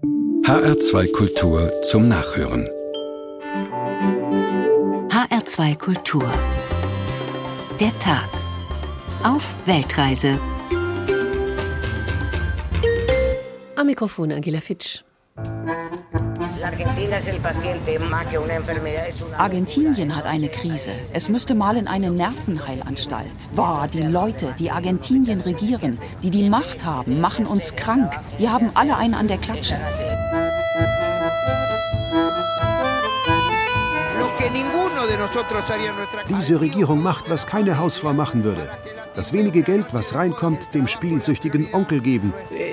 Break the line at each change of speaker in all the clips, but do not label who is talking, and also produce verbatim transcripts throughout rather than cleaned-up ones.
H R zwei Kultur zum Nachhören.
H R zwei Kultur. Der Tag. Auf Weltreise.
Am Mikrofon Angela Fitsch.
Argentinien hat eine Krise. Es müsste mal in eine Nervenheilanstalt. Boah, die Leute, die Argentinien regieren, die die Macht haben, machen uns krank. Die haben alle einen an der Klatsche.
Diese Regierung macht, was keine Hausfrau machen würde. Das wenige Geld, was reinkommt, dem spielsüchtigen Onkel geben.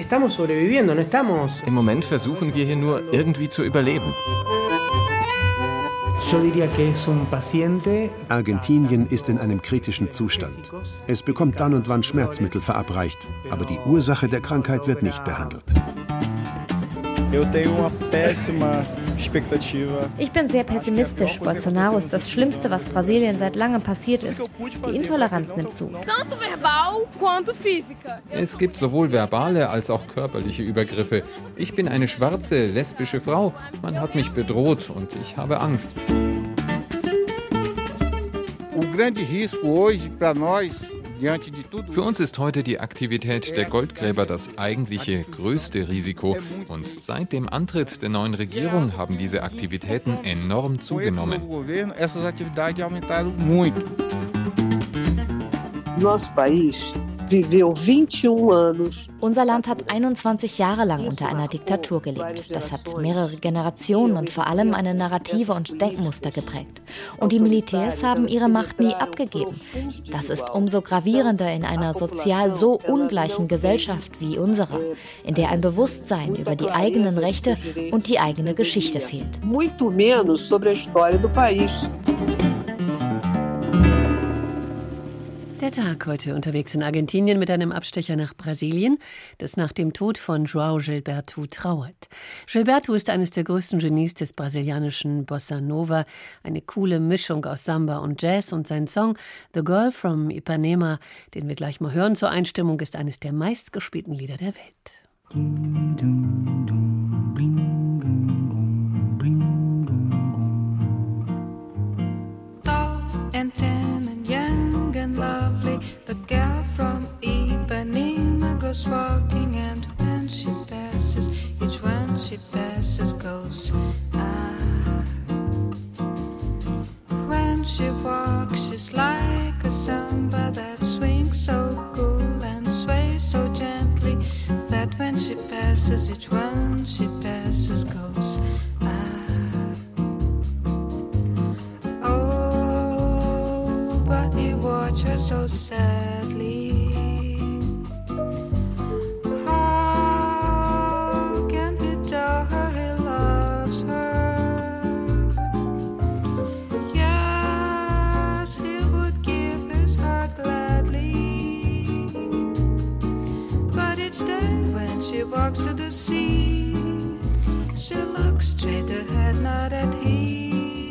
Im Moment versuchen wir hier nur irgendwie zu überleben.
Argentinien ist in einem kritischen Zustand. Es bekommt dann und wann Schmerzmittel verabreicht, aber die Ursache der Krankheit wird nicht behandelt.
Ich bin sehr pessimistisch. Bolsonaro ist das Schlimmste, was Brasilien seit langem passiert ist. Die Intoleranz nimmt zu.
Es gibt sowohl verbale als auch körperliche Übergriffe. Ich bin eine schwarze, lesbische Frau. Man hat mich bedroht und ich habe Angst. Für uns ist heute die Aktivität der Goldgräber das eigentliche größte Risiko. Und seit dem Antritt der neuen Regierung haben diese Aktivitäten enorm zugenommen.
Unser Land hat einundzwanzig Jahre lang unter einer Diktatur gelebt. Das hat mehrere Generationen und vor allem eine Narrative und Denkmuster geprägt. Und die Militärs haben ihre Macht nie abgegeben. Das ist umso gravierender in einer sozial so ungleichen Gesellschaft wie unserer, in der ein Bewusstsein über die eigenen Rechte und die eigene Geschichte fehlt.
Der Tag heute unterwegs in Argentinien mit einem Abstecher nach Brasilien, das nach dem Tod von João Gilberto trauert. Gilberto ist eines der größten Genies des brasilianischen Bossa Nova, eine coole Mischung aus Samba und Jazz, und sein Song The Girl from Ipanema, den wir gleich mal hören zur Einstimmung, ist eines der meistgespielten Lieder der Welt.
Lovely, the girl from Ipanema goes walking, and when she passes, each one she passes goes ah. When she walks, she's like a samba that swings so cool and sways so gently, that when she passes, each one she passes goes ah. Watch her so sadly. How can he tell her he loves her? Yes, he would give his heart gladly. But each day when she walks to the sea, she looks straight ahead, not at he.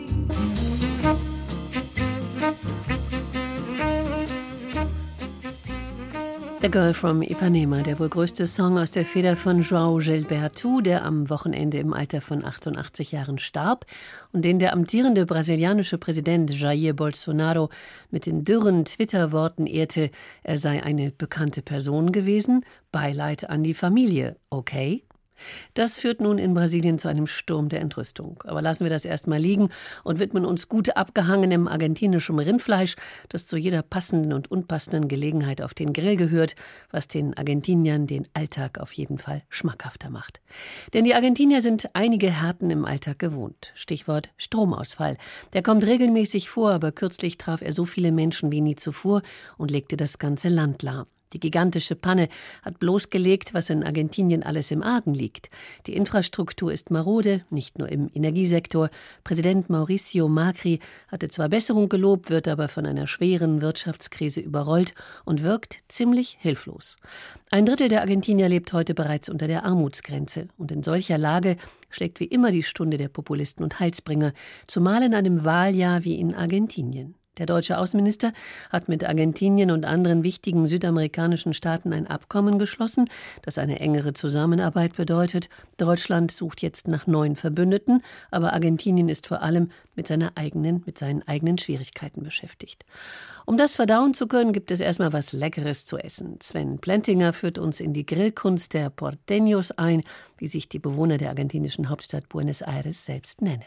The Girl from Ipanema, der wohl größte Song aus der Feder von João Gilberto, der am Wochenende im Alter von achtundachtzig Jahren starb und den der amtierende brasilianische Präsident Jair Bolsonaro mit den dürren Twitter-Worten ehrte, er sei eine bekannte Person gewesen, Beileid an die Familie, okay? Das führt nun in Brasilien zu einem Sturm der Entrüstung. Aber lassen wir das erstmal liegen und widmen uns gut abgehangenem argentinischem Rindfleisch, das zu jeder passenden und unpassenden Gelegenheit auf den Grill gehört, was den Argentiniern den Alltag auf jeden Fall schmackhafter macht. Denn die Argentinier sind einige Härten im Alltag gewohnt. Stichwort Stromausfall. Der kommt regelmäßig vor, aber kürzlich traf er so viele Menschen wie nie zuvor und legte das ganze Land lahm. Die gigantische Panne hat bloßgelegt, was in Argentinien alles im Argen liegt. Die Infrastruktur ist marode, nicht nur im Energiesektor. Präsident Mauricio Macri hatte zwar Besserung gelobt, wird aber von einer schweren Wirtschaftskrise überrollt und wirkt ziemlich hilflos. Ein Drittel der Argentinier lebt heute bereits unter der Armutsgrenze. Und in solcher Lage schlägt wie immer die Stunde der Populisten und Heilsbringer, zumal in einem Wahljahr wie in Argentinien. Der deutsche Außenminister hat mit Argentinien und anderen wichtigen südamerikanischen Staaten ein Abkommen geschlossen, das eine engere Zusammenarbeit bedeutet. Deutschland sucht jetzt nach neuen Verbündeten, aber Argentinien ist vor allem mit seiner eigenen, mit seinen eigenen Schwierigkeiten beschäftigt. Um das verdauen zu können, gibt es erstmal was Leckeres zu essen. Sven Plentinger führt uns in die Grillkunst der Porteños ein, wie sich die Bewohner der argentinischen Hauptstadt Buenos Aires selbst nennen.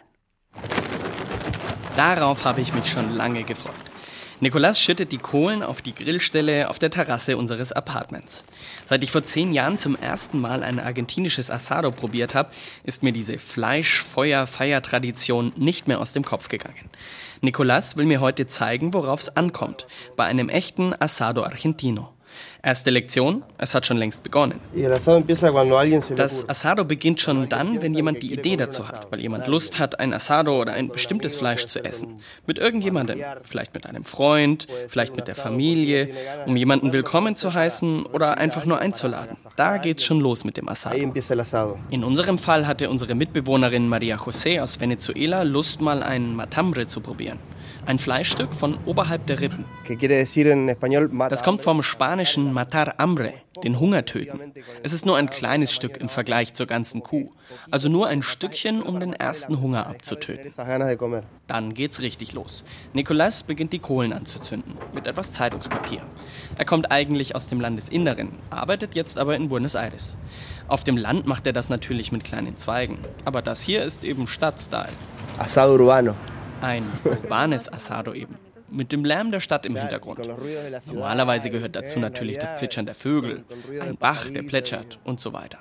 Darauf habe ich mich schon lange gefreut. Nicolás schüttet die Kohlen auf die Grillstelle auf der Terrasse unseres Apartments. Seit ich vor zehn Jahren zum ersten Mal ein argentinisches Asado probiert habe, ist mir diese Fleisch-Feuer-Feier-Tradition nicht mehr aus dem Kopf gegangen. Nicolás will mir heute zeigen, worauf es ankommt, bei einem echten Asado Argentino. Erste Lektion, es hat schon längst begonnen. Das Asado beginnt schon dann, wenn jemand die Idee dazu hat, weil jemand Lust hat, ein Asado oder ein bestimmtes Fleisch zu essen. Mit irgendjemandem, vielleicht mit einem Freund, vielleicht mit der Familie, um jemanden willkommen zu heißen oder einfach nur einzuladen. Da geht's schon los mit dem Asado. In unserem Fall hatte unsere Mitbewohnerin Maria José aus Venezuela Lust, mal ein Matambre zu probieren. Ein Fleischstück von oberhalb der Rippen. Das kommt vom spanischen matar hambre, den Hunger töten. Es ist nur ein kleines Stück im Vergleich zur ganzen Kuh. Also nur ein Stückchen, um den ersten Hunger abzutöten. Dann geht's richtig los. Nicolás beginnt die Kohlen anzuzünden, mit etwas Zeitungspapier. Er kommt eigentlich aus dem Landesinneren, arbeitet jetzt aber in Buenos Aires. Auf dem Land macht er das natürlich mit kleinen Zweigen. Aber das hier ist eben Stadtstyle. Asado urbano. Ein urbanes Asado eben, mit dem Lärm der Stadt im Hintergrund. Normalerweise gehört dazu natürlich das Zwitschern der Vögel, ein Bach, der plätschert und so weiter.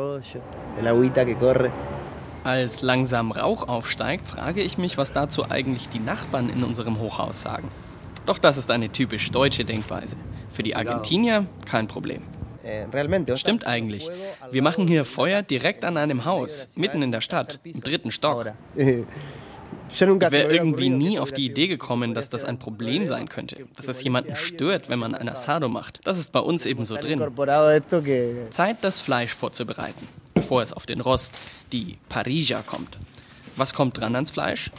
Als langsam Rauch aufsteigt, frage ich mich, was dazu eigentlich die Nachbarn in unserem Hochhaus sagen. Doch das ist eine typisch deutsche Denkweise. Für die Argentinier kein Problem. Stimmt eigentlich. Wir machen hier Feuer direkt an einem Haus, mitten in der Stadt, im dritten Stock. Ich wäre irgendwie nie auf die Idee gekommen, dass das ein Problem sein könnte, dass es jemanden stört, wenn man ein Asado macht. Das ist bei uns eben so drin. Zeit, das Fleisch vorzubereiten, bevor es auf den Rost, die Parrilla, kommt. Was kommt dran ans Fleisch?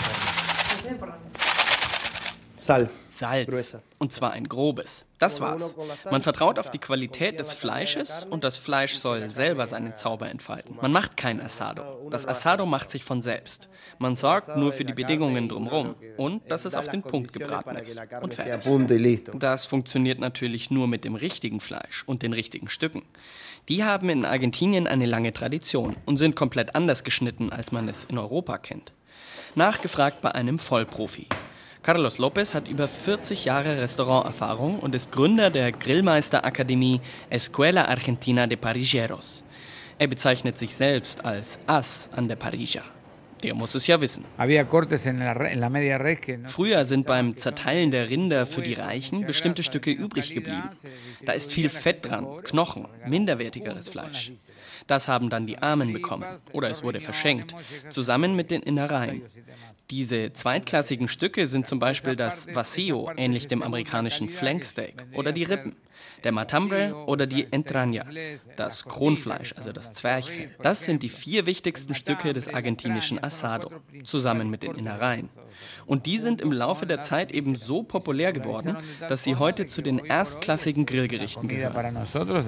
Sal.
Salz. Und zwar ein grobes. Das war's. Man vertraut auf die Qualität des Fleisches und das Fleisch soll selber seinen Zauber entfalten. Man macht kein Asado. Das Asado macht sich von selbst. Man sorgt nur für die Bedingungen drumherum und dass es auf den Punkt gebraten ist. Und fertig. Das funktioniert natürlich nur mit dem richtigen Fleisch und den richtigen Stücken. Die haben in Argentinien eine lange Tradition und sind komplett anders geschnitten, als man es in Europa kennt. Nachgefragt bei einem Vollprofi. Carlos López hat über vierzig Jahre Restauranterfahrung und ist Gründer der Grillmeisterakademie Escuela Argentina de Parrilleros. Er bezeichnet sich selbst als As an der Parrilla. Der muss es ja wissen. Früher sind beim Zerteilen der Rinder für die Reichen bestimmte Stücke übrig geblieben. Da ist viel Fett dran, Knochen, minderwertigeres Fleisch. Das haben dann die Armen bekommen oder es wurde verschenkt, zusammen mit den Innereien. Diese zweitklassigen Stücke sind zum Beispiel das Vacío, ähnlich dem amerikanischen Flanksteak, oder die Rippen, der Matambre oder die Entraña, das Kronfleisch, also das Zwerchfell. Das sind die vier wichtigsten Stücke des argentinischen Asado, zusammen mit den Innereien. Und die sind im Laufe der Zeit eben so populär geworden, dass sie heute zu den erstklassigen Grillgerichten gehören.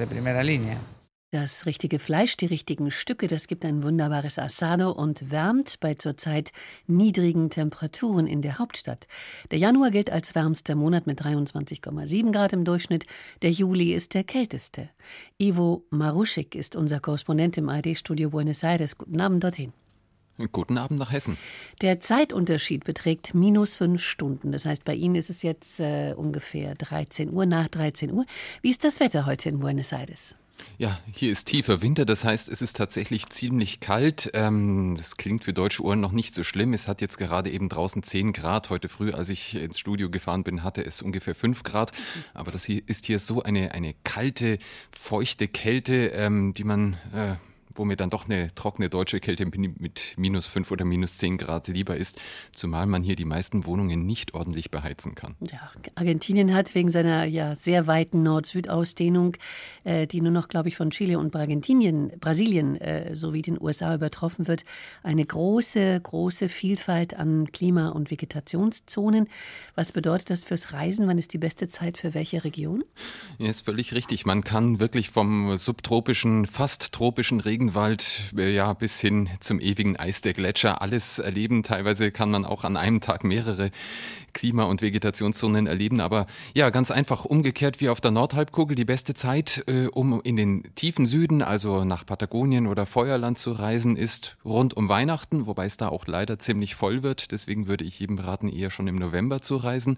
Das richtige Fleisch, die richtigen Stücke, das gibt ein wunderbares Asado und wärmt bei zurzeit niedrigen Temperaturen in der Hauptstadt. Der Januar gilt als wärmster Monat mit dreiundzwanzig Komma sieben Grad im Durchschnitt. Der Juli ist der kälteste. Ivo Maruschik ist unser Korrespondent im A R D-Studio Buenos Aires. Guten Abend dorthin.
Guten Abend nach Hessen.
Der Zeitunterschied beträgt minus fünf Stunden. Das heißt, bei Ihnen ist es jetzt äh, ungefähr dreizehn Uhr, nach dreizehn Uhr. Wie ist das Wetter heute in Buenos Aires?
Ja, hier ist tiefer Winter, das heißt, es ist tatsächlich ziemlich kalt. Ähm, das klingt für deutsche Ohren noch nicht so schlimm. Es hat jetzt gerade eben draußen zehn Grad. Heute früh, als ich ins Studio gefahren bin, hatte es ungefähr fünf Grad. Aber das hier ist hier so eine, eine kalte, feuchte Kälte, ähm, die man... Äh, wo mir dann doch eine trockene deutsche Kälte mit minus fünf oder minus zehn Grad lieber ist, zumal man hier die meisten Wohnungen nicht ordentlich beheizen kann.
Ja, Argentinien hat wegen seiner ja sehr weiten Nord-Süd-Ausdehnung, äh, die nur noch, glaube ich, von Chile und Argentinien, Brasilien äh, sowie den U S A übertroffen wird, eine große, große Vielfalt an Klima- und Vegetationszonen. Was bedeutet das fürs Reisen? Wann ist die beste Zeit für welche Region?
Ja, ist völlig richtig. Man kann wirklich vom subtropischen, fast tropischen Regenwald äh, ja, bis hin zum ewigen Eis der Gletscher alles erleben. Teilweise kann man auch an einem Tag mehrere Klima- und Vegetationszonen erleben. Aber ja, ganz einfach umgekehrt wie auf der Nordhalbkugel. Die beste Zeit, äh, um in den tiefen Süden, also nach Patagonien oder Feuerland zu reisen, ist rund um Weihnachten, wobei es da auch leider ziemlich voll wird. Deswegen würde ich jedem raten, eher schon im November zu reisen.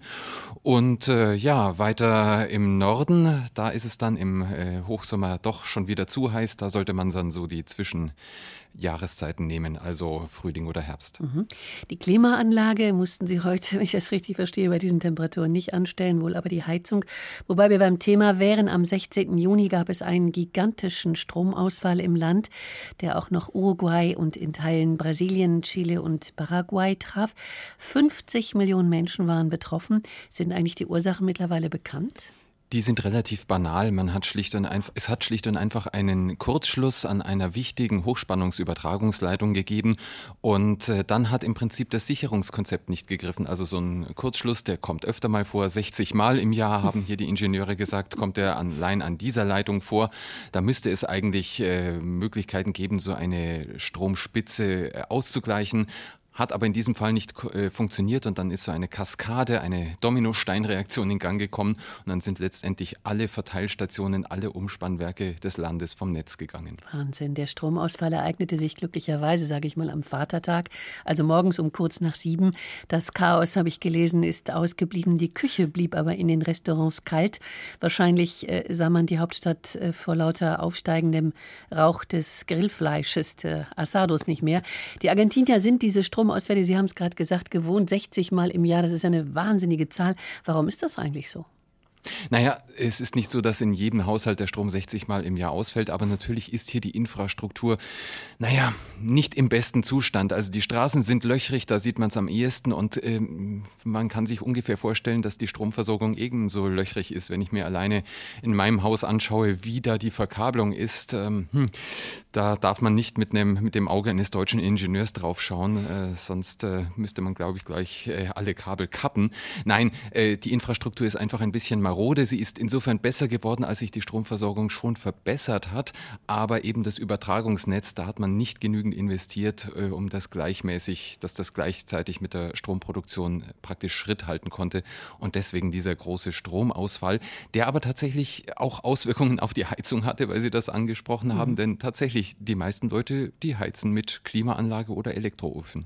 Und äh, ja, weiter im Norden, da ist es dann im äh, Hochsommer doch schon wieder zu heiß. Da sollte man dann so die Zwischenjahreszeiten nehmen, also Frühling oder Herbst.
Mhm. Die Klimaanlage mussten Sie heute, wenn ich das richtig verstehe, bei diesen Temperaturen nicht anstellen, wohl aber die Heizung. Wobei wir beim Thema wären, am sechzehnten Juni gab es einen gigantischen Stromausfall im Land, der auch noch Uruguay und in Teilen Brasilien, Chile und Paraguay traf. fünfzig Millionen Menschen waren betroffen. Sind eigentlich die Ursachen mittlerweile bekannt?
Die sind relativ banal. Man hat schlicht und einfach, es hat schlicht und einfach einen Kurzschluss an einer wichtigen Hochspannungsübertragungsleitung gegeben und äh, dann hat im Prinzip das Sicherungskonzept nicht gegriffen. Also so ein Kurzschluss, der kommt öfter mal vor, sechzig Mal im Jahr, haben hier die Ingenieure gesagt, kommt der allein an dieser Leitung vor. Da müsste es eigentlich äh, Möglichkeiten geben, so eine Stromspitze äh, auszugleichen. Hat aber in diesem Fall nicht äh, funktioniert und dann ist so eine Kaskade, eine Dominosteinreaktion in Gang gekommen und dann sind letztendlich alle Verteilstationen, alle Umspannwerke des Landes vom Netz gegangen.
Wahnsinn, der Stromausfall ereignete sich glücklicherweise, sage ich mal, am Vatertag, also morgens um kurz nach sieben. Das Chaos, habe ich gelesen, ist ausgeblieben. Die Küche blieb aber in den Restaurants kalt. Wahrscheinlich äh, sah man die Hauptstadt äh, vor lauter aufsteigendem Rauch des Grillfleisches, der Asados, nicht mehr. Die Argentinier sind diese Strom Ausfälle, Sie haben es gerade gesagt, gewohnt, sechzig Mal im Jahr, das ist eine wahnsinnige Zahl. Warum ist das eigentlich so?
Naja, es ist nicht so, dass in jedem Haushalt der Strom sechzig Mal im Jahr ausfällt, aber natürlich ist hier die Infrastruktur, naja, nicht im besten Zustand. Also die Straßen sind löchrig, da sieht man es am ehesten und ähm, man kann sich ungefähr vorstellen, dass die Stromversorgung ebenso löchrig ist. Wenn ich mir alleine in meinem Haus anschaue, wie da die Verkabelung ist, ähm, hm, da darf man nicht mit, einem, mit dem Auge eines deutschen Ingenieurs drauf schauen, äh, sonst äh, müsste man, glaube ich, gleich äh, alle Kabel kappen. Nein, äh, die Infrastruktur ist einfach ein bisschen marode. Sie ist insofern besser geworden, als sich die Stromversorgung schon verbessert hat. Aber eben das Übertragungsnetz, da hat man nicht genügend investiert, äh, um das gleichmäßig, dass das gleichzeitig mit der Stromproduktion praktisch Schritt halten konnte. Und deswegen dieser große Stromausfall, der aber tatsächlich auch Auswirkungen auf die Heizung hatte, weil Sie das angesprochen mhm. haben. Denn tatsächlich, die meisten Leute, die heizen mit Klimaanlage oder Elektroofen.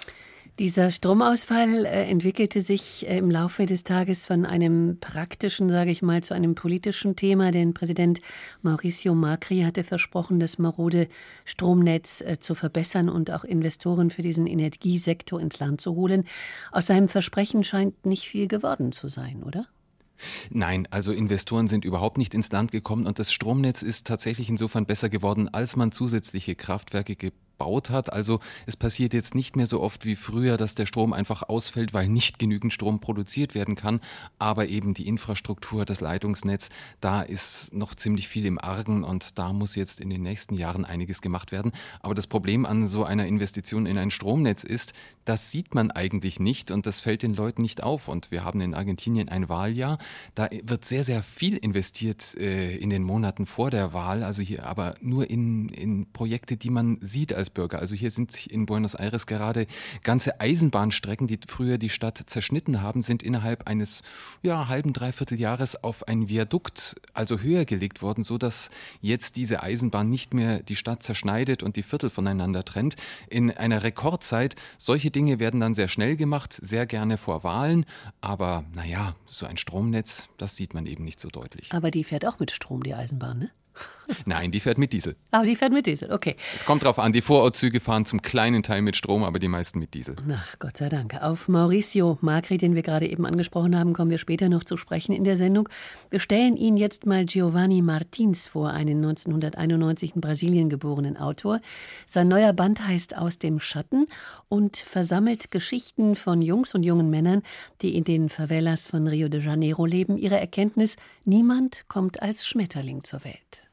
Dieser Stromausfall äh, entwickelte sich äh, im Laufe des Tages von einem praktischen, sage ich mal, zu einem politischen Thema, denn Präsident Mauricio Macri hatte versprochen, das marode Stromnetz äh, zu verbessern und auch Investoren für diesen Energiesektor ins Land zu holen. Aus seinem Versprechen scheint nicht viel geworden zu sein, oder?
Nein, also Investoren sind überhaupt nicht ins Land gekommen und das Stromnetz ist tatsächlich insofern besser geworden, als man zusätzliche Kraftwerke gebaut hat. Also es passiert jetzt nicht mehr so oft wie früher, dass der Strom einfach ausfällt, weil nicht genügend Strom produziert werden kann. Aber eben die Infrastruktur, das Leitungsnetz, da ist noch ziemlich viel im Argen und da muss jetzt in den nächsten Jahren einiges gemacht werden. Aber das Problem an so einer Investition in ein Stromnetz ist, das sieht man eigentlich nicht und das fällt den Leuten nicht auf. Und wir haben in Argentinien ein Wahljahr. Da wird sehr, sehr viel investiert äh, in den Monaten vor der Wahl, also hier aber nur in, in Projekte, die man sieht als Bürger. Also hier sind in Buenos Aires gerade ganze Eisenbahnstrecken, die früher die Stadt zerschnitten haben, sind innerhalb eines ja, halben, dreiviertel Jahres auf ein Viadukt, also höher gelegt worden, sodass jetzt diese Eisenbahn nicht mehr die Stadt zerschneidet und die Viertel voneinander trennt. In einer Rekordzeit, solche Dinge werden dann sehr schnell gemacht, sehr gerne vor Wahlen, aber naja, so ein Stromnetz, das sieht man eben nicht so deutlich.
Aber die fährt auch mit Strom, die Eisenbahn, ne?
Nein, die fährt mit Diesel.
Aber die fährt mit Diesel, okay.
Es kommt drauf an, die Vorortzüge fahren zum kleinen Teil mit Strom, aber die meisten mit Diesel.
Na, Gott sei Dank. Auf Mauricio Macri, den wir gerade eben angesprochen haben, kommen wir später noch zu sprechen in der Sendung. Wir stellen Ihnen jetzt mal Giovanni Martins vor, einen neunzehnhunderteinundneunzig in Brasilien geborenen Autor. Sein neuer Band heißt Aus dem Schatten und versammelt Geschichten von Jungs und jungen Männern, die in den Favelas von Rio de Janeiro leben. Ihre Erkenntnis: Niemand kommt als Schmetterling zur Welt.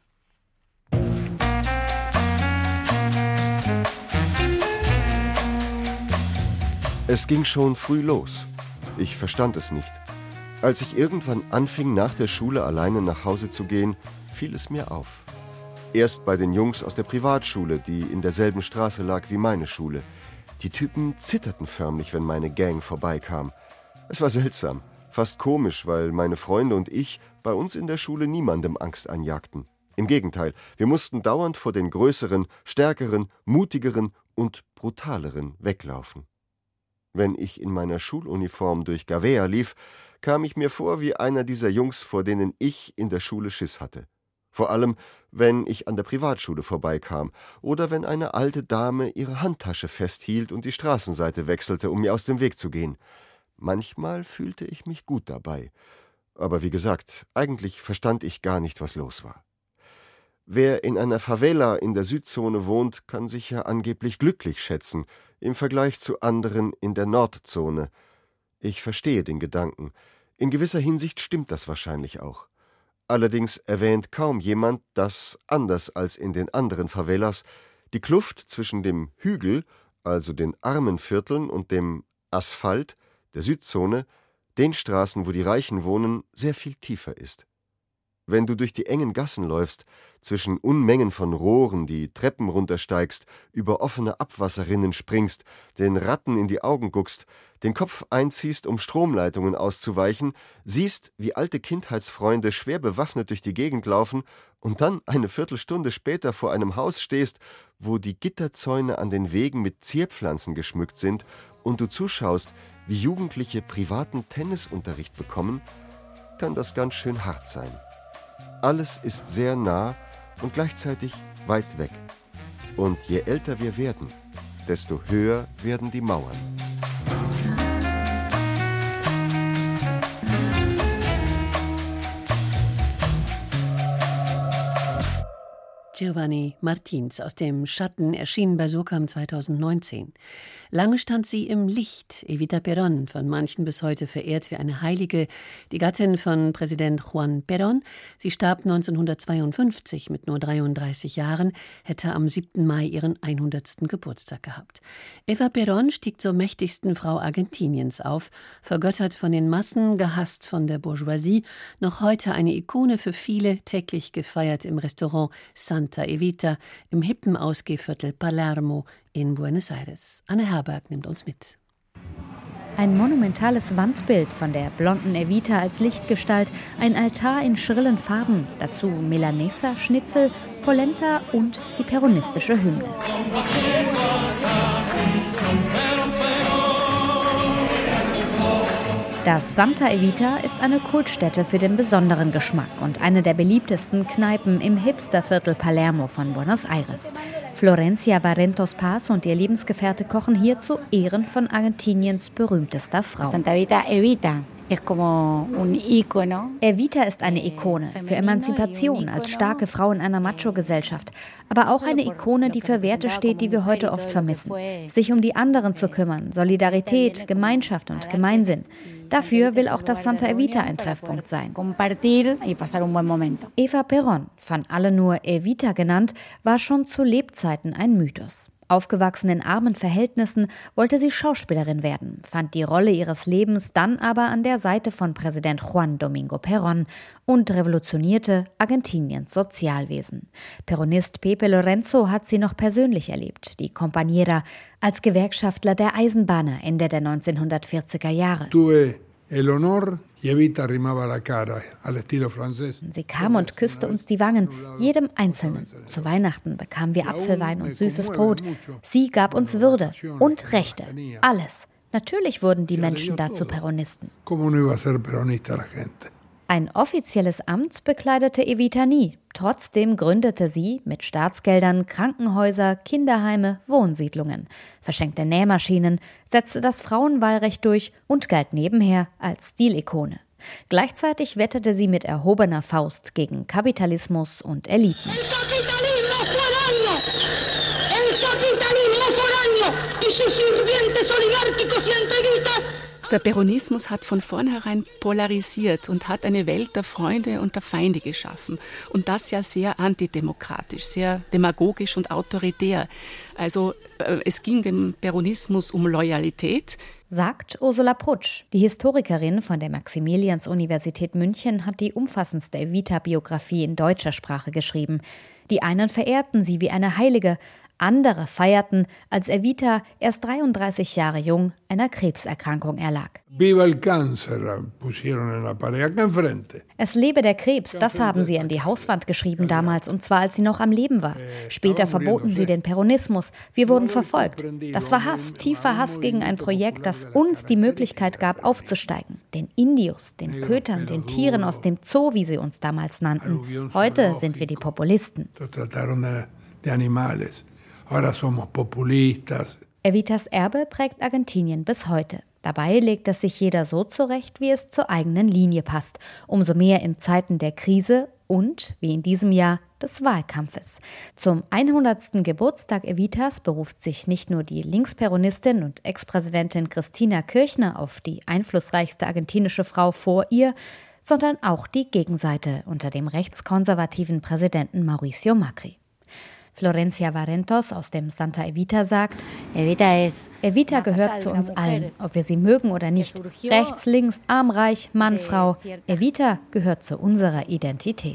Es ging schon früh los. Ich verstand es nicht. Als ich irgendwann anfing, nach der Schule alleine nach Hause zu gehen, fiel es mir auf. Erst bei den Jungs aus der Privatschule, die in derselben Straße lag wie meine Schule. Die Typen zitterten förmlich, wenn meine Gang vorbeikam. Es war seltsam, fast komisch, weil meine Freunde und ich bei uns in der Schule niemandem Angst einjagten. Im Gegenteil, wir mussten dauernd vor den größeren, stärkeren, mutigeren und brutaleren weglaufen. Wenn ich in meiner Schuluniform durch Gavea lief, kam ich mir vor wie einer dieser Jungs, vor denen ich in der Schule Schiss hatte. Vor allem, wenn ich an der Privatschule vorbeikam oder wenn eine alte Dame ihre Handtasche festhielt und die Straßenseite wechselte, um mir aus dem Weg zu gehen. Manchmal fühlte ich mich gut dabei. Aber wie gesagt, eigentlich verstand ich gar nicht, was los war. Wer in einer Favela in der Südzone wohnt, kann sich ja angeblich glücklich schätzen, im Vergleich zu anderen in der Nordzone. Ich verstehe den Gedanken. In gewisser Hinsicht stimmt das wahrscheinlich auch. Allerdings erwähnt kaum jemand, dass, anders als in den anderen Favelas, die Kluft zwischen dem Hügel, also den armen Vierteln, und dem Asphalt, der Südzone, den Straßen, wo die Reichen wohnen, sehr viel tiefer ist. Wenn du durch die engen Gassen läufst, zwischen Unmengen von Rohren die Treppen runtersteigst, über offene Abwasserrinnen springst, den Ratten in die Augen guckst, den Kopf einziehst, um Stromleitungen auszuweichen, siehst, wie alte Kindheitsfreunde schwer bewaffnet durch die Gegend laufen und dann eine Viertelstunde später vor einem Haus stehst, wo die Gitterzäune an den Wegen mit Zierpflanzen geschmückt sind und du zuschaust, wie Jugendliche privaten Tennisunterricht bekommen, kann das ganz schön hart sein. Alles ist sehr nah und gleichzeitig weit weg. Und je älter wir werden, desto höher werden die Mauern.
Giovanni Martins aus dem Schatten, erschienen bei Sokam zweitausendneunzehn. Lange stand sie im Licht, Evita Perón, von manchen bis heute verehrt wie eine Heilige, die Gattin von Präsident Juan Perón. Sie starb neunzehnhundertzweiundfünfzig mit nur dreiunddreißig Jahren, hätte am siebten Mai ihren hundertsten Geburtstag gehabt. Eva Perón stieg zur mächtigsten Frau Argentiniens auf, vergöttert von den Massen, gehasst von der Bourgeoisie, noch heute eine Ikone für viele, täglich gefeiert im Restaurant Santa Evita im hippen Ausgehviertel Palermo in Buenos Aires. Anne Herberg nimmt uns mit.
Ein monumentales Wandbild von der blonden Evita als Lichtgestalt, ein Altar in schrillen Farben, dazu Milanesa, Schnitzel, Polenta und die peronistische Hymne. Das Santa Evita ist eine Kultstätte für den besonderen Geschmack und eine der beliebtesten Kneipen im Hipsterviertel Palermo von Buenos Aires. Florencia Barrentos Paz und ihr Lebensgefährte kochen hier zu Ehren von Argentiniens berühmtester Frau.
Santa Evita, Evita.
Evita ist eine Ikone für Emanzipation als starke Frau in einer Macho-Gesellschaft, aber auch eine Ikone, die für Werte steht, die wir heute oft vermissen. Sich um die anderen zu kümmern, Solidarität, Gemeinschaft und Gemeinsinn. Dafür will auch das Santa Evita ein Treffpunkt sein. Eva Perón, von alle nur Evita genannt, war schon zu Lebzeiten ein Mythos. Aufgewachsen in armen Verhältnissen, wollte sie Schauspielerin werden, fand die Rolle ihres Lebens dann aber an der Seite von Präsident Juan Domingo Perón und revolutionierte Argentiniens Sozialwesen. Peronist Pepe Lorenzo hat sie noch persönlich erlebt, die Compañera, als Gewerkschaftler der Eisenbahner Ende der neunzehnhundertvierziger Jahre. Sie kam und küsste uns die Wangen, jedem Einzelnen. Zu Weihnachten bekamen wir Apfelwein und süßes Brot. Sie gab uns Würde und Rechte, alles. Natürlich wurden die Menschen dazu Peronisten. Ein offizielles Amt bekleidete Evita nie. Trotzdem gründete sie mit Staatsgeldern Krankenhäuser, Kinderheime, Wohnsiedlungen, verschenkte Nähmaschinen, setzte das Frauenwahlrecht durch und galt nebenher als Stilikone. Gleichzeitig wetterte sie mit erhobener Faust gegen Kapitalismus und Eliten.
Der Peronismus hat von vornherein polarisiert und hat eine Welt der Freunde und der Feinde geschaffen. Und das ja sehr antidemokratisch, sehr demagogisch und autoritär. Also äh, es ging dem Peronismus um Loyalität.
Sagt Ursula Prutsch. Die Historikerin von der Maximilians-Universität München hat die umfassendste Evita-Biografie in deutscher Sprache geschrieben. Die einen verehrten sie wie eine Heilige, andere feierten, als Evita, erst dreiunddreißig Jahre jung, einer Krebserkrankung erlag.
Viva el cáncer, pusieron en la pared acá enfrente.
Es lebe der Krebs, das haben sie an die Hauswand geschrieben damals, und zwar als sie noch am Leben war. Später verboten sie den Peronismus. Wir wurden verfolgt. Das war Hass, tiefer Hass gegen ein Projekt, das uns die Möglichkeit gab, aufzusteigen. Den Indios, den Kötern, den Tieren aus dem Zoo, wie sie uns damals nannten. Heute sind wir die Populisten.
Ahora somos populistas.
Evitas Erbe prägt Argentinien bis heute. Dabei legt es sich jeder so zurecht, wie es zur eigenen Linie passt. Umso mehr in Zeiten der Krise und, wie in diesem Jahr, des Wahlkampfes. Zum hundertsten Geburtstag Evitas beruft sich nicht nur die Linksperonistin und Ex-Präsidentin Cristina Kirchner auf die einflussreichste argentinische Frau vor ihr, sondern auch die Gegenseite unter dem rechtskonservativen Präsidenten Mauricio Macri. Florencia Varentos aus dem Santa Evita sagt, Evita gehört zu uns allen, ob wir sie mögen oder nicht. Rechts, links, arm, reich, Mann, Frau. Evita gehört zu unserer Identität.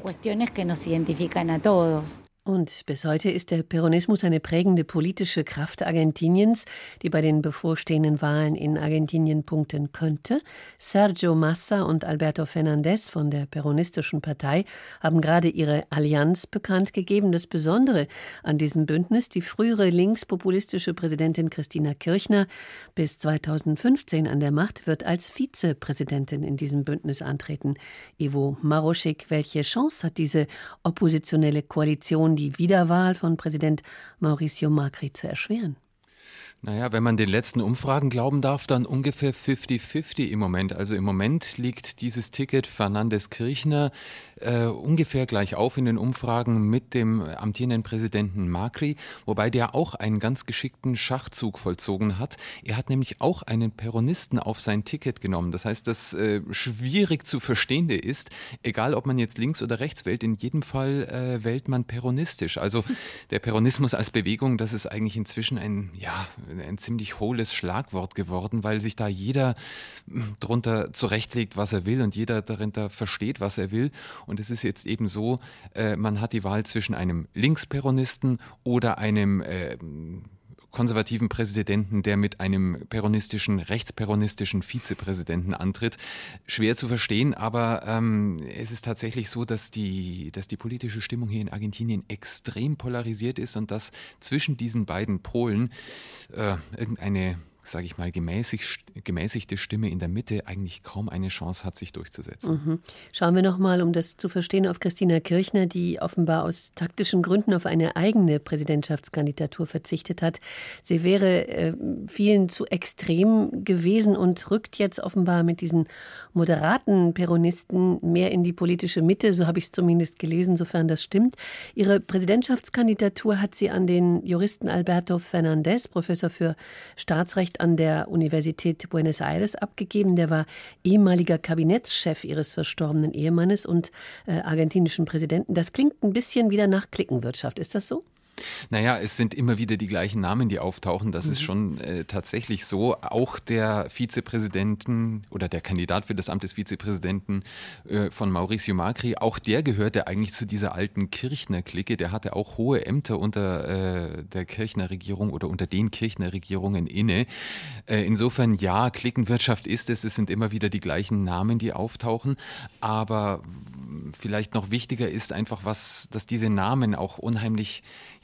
Und bis heute ist der Peronismus eine prägende politische Kraft Argentiniens, die bei den bevorstehenden Wahlen in Argentinien punkten könnte. Sergio Massa und Alberto Fernández von der Peronistischen Partei haben gerade ihre Allianz bekannt gegeben. Das Besondere an diesem Bündnis, die frühere linkspopulistische Präsidentin Cristina Kirchner, bis zweitausendfünfzehn an der Macht, wird als Vizepräsidentin in diesem Bündnis antreten. Ivo Marošík, welche Chance hat diese oppositionelle Koalition, die Wiederwahl von Präsident Mauricio Macri zu erschweren?
Naja, wenn man den letzten Umfragen glauben darf, dann ungefähr fünfzig fünfzig im Moment. Also im Moment liegt dieses Ticket Fernández-Kirchner äh, ungefähr gleich auf in den Umfragen mit dem amtierenden Präsidenten Macri, wobei der auch einen ganz geschickten Schachzug vollzogen hat. Er hat nämlich auch einen Peronisten auf sein Ticket genommen. Das heißt, das äh, schwierig zu Verstehende ist, egal ob man jetzt links oder rechts wählt, in jedem Fall äh, wählt man peronistisch. Also der Peronismus als Bewegung, das ist eigentlich inzwischen ein, ja, ein ziemlich hohles Schlagwort geworden, weil sich da jeder drunter zurechtlegt, was er will, und jeder darunter versteht, was er will. Und es ist jetzt eben so, äh, man hat die Wahl zwischen einem Linksperonisten oder einem äh, konservativen Präsidenten, der mit einem peronistischen, rechtsperonistischen Vizepräsidenten antritt. Schwer zu verstehen, aber ähm, es ist tatsächlich so, dass die, dass die politische Stimmung hier in Argentinien extrem polarisiert ist und dass zwischen diesen beiden Polen äh, irgendeine, sage ich mal, gemäßig, gemäßigte Stimme in der Mitte eigentlich kaum eine Chance hat, sich durchzusetzen.
Mhm. Schauen wir nochmal, um das zu verstehen, auf Cristina Kirchner, die offenbar aus taktischen Gründen auf eine eigene Präsidentschaftskandidatur verzichtet hat. Sie wäre äh, vielen zu extrem gewesen und rückt jetzt offenbar mit diesen moderaten Peronisten mehr in die politische Mitte, so habe ich es zumindest gelesen, sofern das stimmt. Ihre Präsidentschaftskandidatur hat sie an den Juristen Alberto Fernández, Professor für Staatsrecht an der Universität Buenos Aires, abgegeben. Der war ehemaliger Kabinettschef ihres verstorbenen Ehemannes und äh, argentinischen Präsidenten. Das klingt ein bisschen wieder nach Klickenwirtschaft. Ist das so?
Naja, es sind immer wieder die gleichen Namen, die auftauchen. Das mhm. ist schon äh, tatsächlich so. Auch der Vizepräsidenten oder der Kandidat für das Amt des Vizepräsidenten äh, von Mauricio Macri, auch der gehörte eigentlich zu dieser alten Kirchner-Clique. Der hatte auch hohe Ämter unter äh, der Kirchner-Regierung oder unter den Kirchner-Regierungen inne. Äh, insofern, ja, Cliquenwirtschaft ist es. Es sind immer wieder die gleichen Namen, die auftauchen. Aber vielleicht noch wichtiger ist einfach, was, dass diese Namen auch unheimlich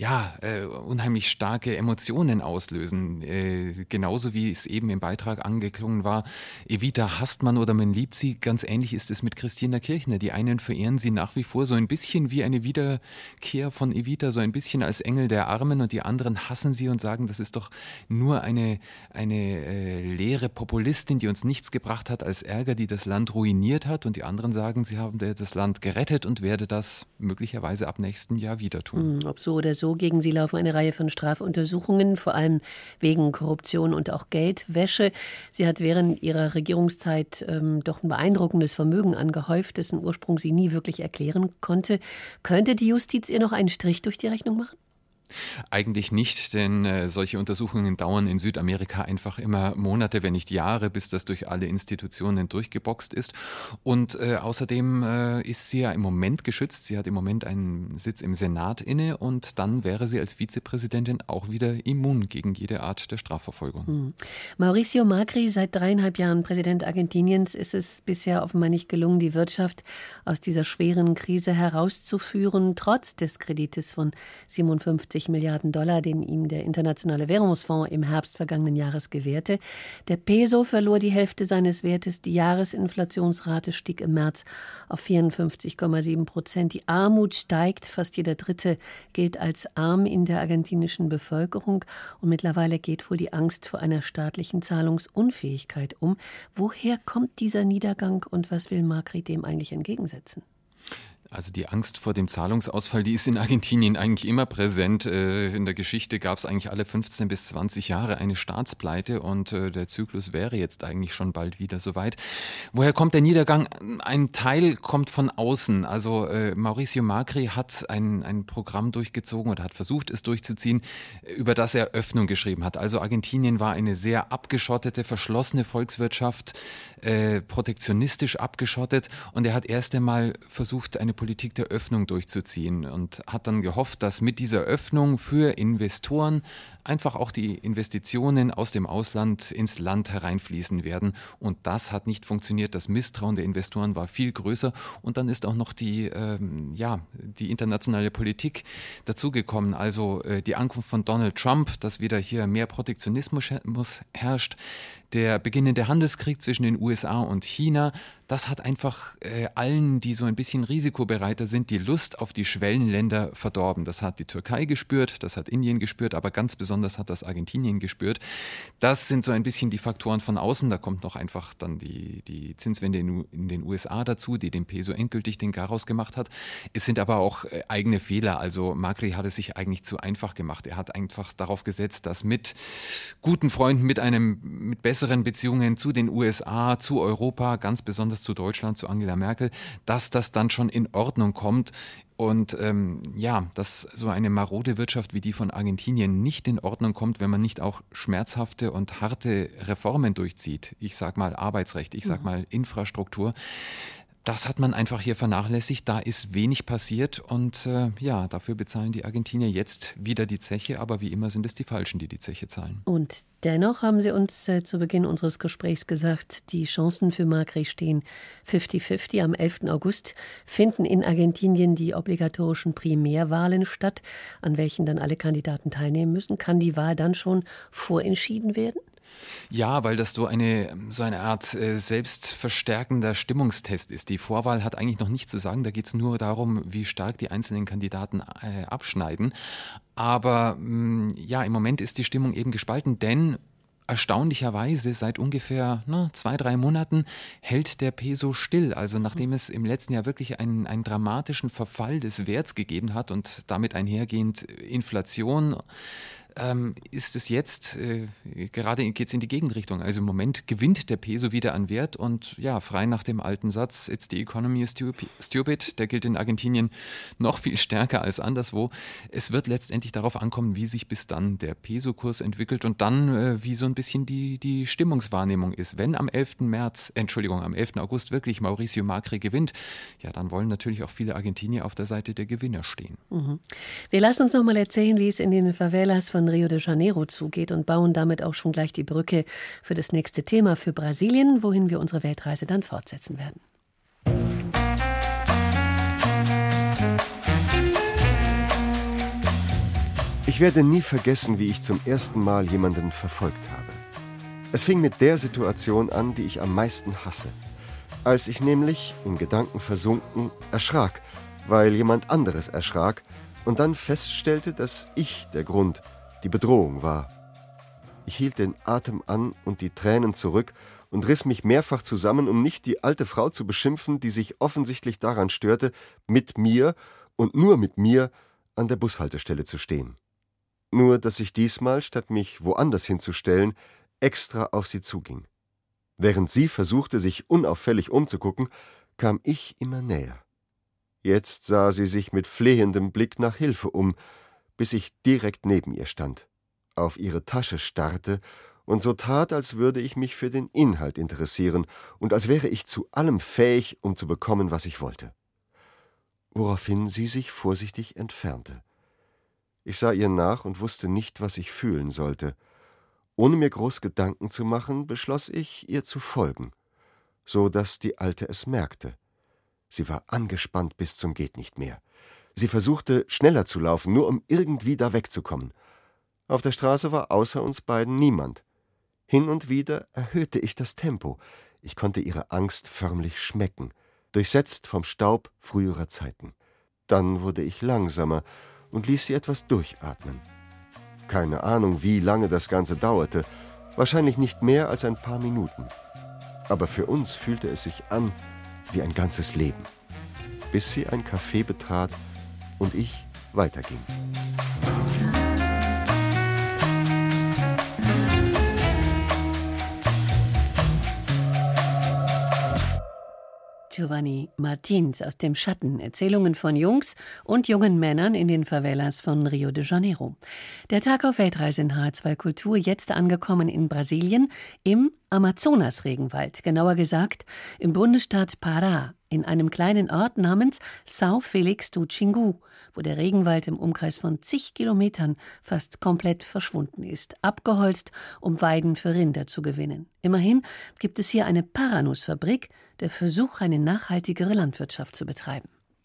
ja, äh, unheimlich starke Emotionen auslösen. Äh, genauso wie es eben im Beitrag angeklungen war, Evita hasst man oder man liebt sie. Ganz ähnlich ist es mit Christina Kirchner. Die einen verehren sie nach wie vor so ein bisschen wie eine Wiederkehr von Evita, so ein bisschen als Engel der Armen, und die anderen hassen sie und sagen, das ist doch nur eine, eine äh, leere Populistin, die uns nichts gebracht hat als Ärger, die das Land ruiniert hat, und die anderen sagen, sie haben das Land gerettet und werde das möglicherweise ab nächsten Jahr wieder tun.
Ob so oder so, gegen sie laufen eine Reihe von Strafuntersuchungen, vor allem wegen Korruption und auch Geldwäsche. Sie hat während ihrer Regierungszeit ähm, doch ein beeindruckendes Vermögen angehäuft, dessen Ursprung sie nie wirklich erklären konnte. Könnte die Justiz ihr noch einen Strich durch die Rechnung machen?
Eigentlich nicht, denn äh, solche Untersuchungen dauern in Südamerika einfach immer Monate, wenn nicht Jahre, bis das durch alle Institutionen durchgeboxt ist. Und äh, außerdem äh, ist sie ja im Moment geschützt. Sie hat im Moment einen Sitz im Senat inne, und dann wäre sie als Vizepräsidentin auch wieder immun gegen jede Art der Strafverfolgung.
Hm. Mauricio Macri, seit dreieinhalb Jahren Präsident Argentiniens, ist es bisher offenbar nicht gelungen, die Wirtschaft aus dieser schweren Krise herauszuführen, trotz des Kredites von siebenundfünfzig Milliarden Dollar, den ihm der Internationale Währungsfonds im Herbst vergangenen Jahres gewährte. Der Peso verlor die Hälfte seines Wertes. Die Jahresinflationsrate stieg im März auf vierundfünfzig Komma sieben Prozent. Die Armut steigt. Fast jeder Dritte gilt als arm in der argentinischen Bevölkerung. Und mittlerweile geht wohl die Angst vor einer staatlichen Zahlungsunfähigkeit um. Woher kommt dieser Niedergang und was will Macri dem eigentlich entgegensetzen?
Also die Angst vor dem Zahlungsausfall, die ist in Argentinien eigentlich immer präsent. In der Geschichte gab es eigentlich alle fünfzehn bis zwanzig Jahre eine Staatspleite, und der Zyklus wäre jetzt eigentlich schon bald wieder soweit. Woher kommt der Niedergang? Ein Teil kommt von außen. Also Mauricio Macri hat ein, ein Programm durchgezogen oder hat versucht, es durchzuziehen, über das er Öffnung geschrieben hat. Also Argentinien war eine sehr abgeschottete, verschlossene Volkswirtschaft, äh, protektionistisch abgeschottet, und er hat erst einmal versucht, eine Politik der Öffnung durchzuziehen, und hat dann gehofft, dass mit dieser Öffnung für Investoren einfach auch die Investitionen aus dem Ausland ins Land hereinfließen werden. Und das hat nicht funktioniert. Das Misstrauen der Investoren war viel größer. Und dann ist auch noch die, ähm, ja, die internationale Politik dazugekommen. Also äh, die Ankunft von Donald Trump, dass wieder hier mehr Protektionismus herrscht. Der beginnende Handelskrieg zwischen den U S A und China, das hat einfach äh, allen, die so ein bisschen risikobereiter sind, die Lust auf die Schwellenländer verdorben. Das hat die Türkei gespürt, das hat Indien gespürt, aber ganz besonders hat das Argentinien gespürt. Das sind so ein bisschen die Faktoren von außen. Da kommt noch einfach dann die, die Zinswende in, in den U S A dazu, die dem Peso endgültig den Garaus gemacht hat. Es sind aber auch äh, eigene Fehler. Also Macri hat es sich eigentlich zu einfach gemacht. Er hat einfach darauf gesetzt, dass mit guten Freunden, mit einem mit besseren Beziehungen zu den U S A, zu Europa, ganz besonders zu Deutschland, zu Angela Merkel, dass das dann schon in Ordnung kommt. Und ähm, ja, dass so eine marode Wirtschaft wie die von Argentinien nicht in Ordnung kommt, wenn man nicht auch schmerzhafte und harte Reformen durchzieht. Ich sag mal Arbeitsrecht, ich sag mal Infrastruktur. Das hat man einfach hier vernachlässigt, da ist wenig passiert, und äh, ja, dafür bezahlen die Argentinier jetzt wieder die Zeche, aber wie immer sind es die Falschen, die die Zeche zahlen.
Und dennoch haben Sie uns äh, zu Beginn unseres Gesprächs gesagt, die Chancen für Macri stehen fünfzig fünfzig. Am elften August finden in Argentinien die obligatorischen Primärwahlen statt, an welchen dann alle Kandidaten teilnehmen müssen. Kann die Wahl dann schon vorentschieden werden?
Ja, weil das so eine, so eine Art äh, selbstverstärkender Stimmungstest ist. Die Vorwahl hat eigentlich noch nichts zu sagen. Da geht es nur darum, wie stark die einzelnen Kandidaten äh, abschneiden. Aber mh, ja, im Moment ist die Stimmung eben gespalten, denn erstaunlicherweise seit ungefähr na, zwei, drei Monaten hält der Peso still. Also nachdem es im letzten Jahr wirklich einen, einen dramatischen Verfall des Werts gegeben hat und damit einhergehend Inflation, Ähm, ist es jetzt, äh, gerade geht es in die Gegenrichtung. Also im Moment gewinnt der Peso wieder an Wert, und ja, frei nach dem alten Satz, it's the economy is stupid, der gilt in Argentinien noch viel stärker als anderswo. Es wird letztendlich darauf ankommen, wie sich bis dann der Peso-Kurs entwickelt und dann, äh, wie so ein bisschen die, die Stimmungswahrnehmung ist. Wenn am elften März, Entschuldigung, am elften August wirklich Mauricio Macri gewinnt, ja, dann wollen natürlich auch viele Argentinier auf der Seite der Gewinner stehen.
Mhm. Wir lassen uns noch mal erzählen, wie es in den Favelas von Rio de Janeiro zugeht, und bauen damit auch schon gleich die Brücke für das nächste Thema, für Brasilien, wohin wir unsere Weltreise dann fortsetzen werden.
Ich werde nie vergessen, wie ich zum ersten Mal jemanden verfolgt habe. Es fing mit der Situation an, die ich am meisten hasse. Als ich nämlich, in Gedanken versunken, erschrak, weil jemand anderes erschrak und dann feststellte, dass ich der Grund, die Bedrohung war. Ich hielt den Atem an und die Tränen zurück und riss mich mehrfach zusammen, um nicht die alte Frau zu beschimpfen, die sich offensichtlich daran störte, mit mir und nur mit mir an der Bushaltestelle zu stehen. Nur, dass ich diesmal, statt mich woanders hinzustellen, extra auf sie zuging. Während sie versuchte, sich unauffällig umzugucken, kam ich immer näher. Jetzt sah sie sich mit flehendem Blick nach Hilfe um, bis ich direkt neben ihr stand, auf ihre Tasche starrte und so tat, als würde ich mich für den Inhalt interessieren und als wäre ich zu allem fähig, um zu bekommen, was ich wollte. Woraufhin sie sich vorsichtig entfernte. Ich sah ihr nach und wusste nicht, was ich fühlen sollte. Ohne mir groß Gedanken zu machen, beschloss ich, ihr zu folgen, so dass die Alte es merkte. Sie war angespannt bis zum Gehtnichtmehr. Sie versuchte, schneller zu laufen, nur um irgendwie da wegzukommen. Auf der Straße war außer uns beiden niemand. Hin und wieder erhöhte ich das Tempo. Ich konnte ihre Angst förmlich schmecken, durchsetzt vom Staub früherer Zeiten. Dann wurde ich langsamer und ließ sie etwas durchatmen. Keine Ahnung, wie lange das Ganze dauerte, wahrscheinlich nicht mehr als ein paar Minuten. Aber für uns fühlte es sich an wie ein ganzes Leben, bis sie ein Café betrat und ich weiterging.
Giovanni Martins aus dem Schatten, Erzählungen von Jungs und jungen Männern in den Favelas von Rio de Janeiro. Der Tag auf Weltreise in H R zwei Kultur, jetzt angekommen in Brasilien, im Amazonas-Regenwald, genauer gesagt im Bundesstaat Pará, in einem kleinen Ort namens São Félix do Xingu, wo der Regenwald im Umkreis von zig Kilometern fast komplett verschwunden ist, abgeholzt, um Weiden für Rinder zu gewinnen. Immerhin gibt es hier eine Paranussfabrik, der Versuch, eine nachhaltigere Landwirtschaft zu betreiben.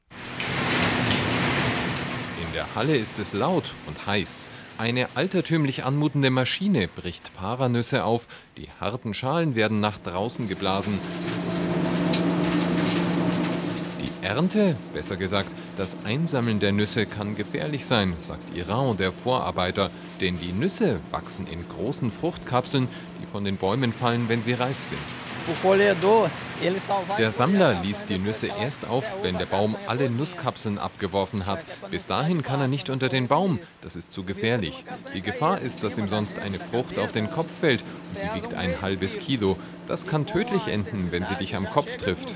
In der Halle ist es laut und heiß. Eine altertümlich anmutende Maschine bricht Paranüsse auf, die harten Schalen werden nach draußen geblasen. Die Ernte, besser gesagt, das Einsammeln der Nüsse kann gefährlich sein, sagt Iran, der Vorarbeiter, denn die Nüsse wachsen in großen Fruchtkapseln, die von den Bäumen fallen, wenn sie reif sind. Der Sammler liest die Nüsse erst auf, wenn der Baum alle Nusskapseln abgeworfen hat. Bis dahin kann er nicht unter den Baum, das ist zu gefährlich. Die Gefahr ist, dass ihm sonst eine Frucht auf den Kopf fällt und die wiegt ein halbes Kilo. Das kann tödlich enden, wenn sie dich am Kopf trifft.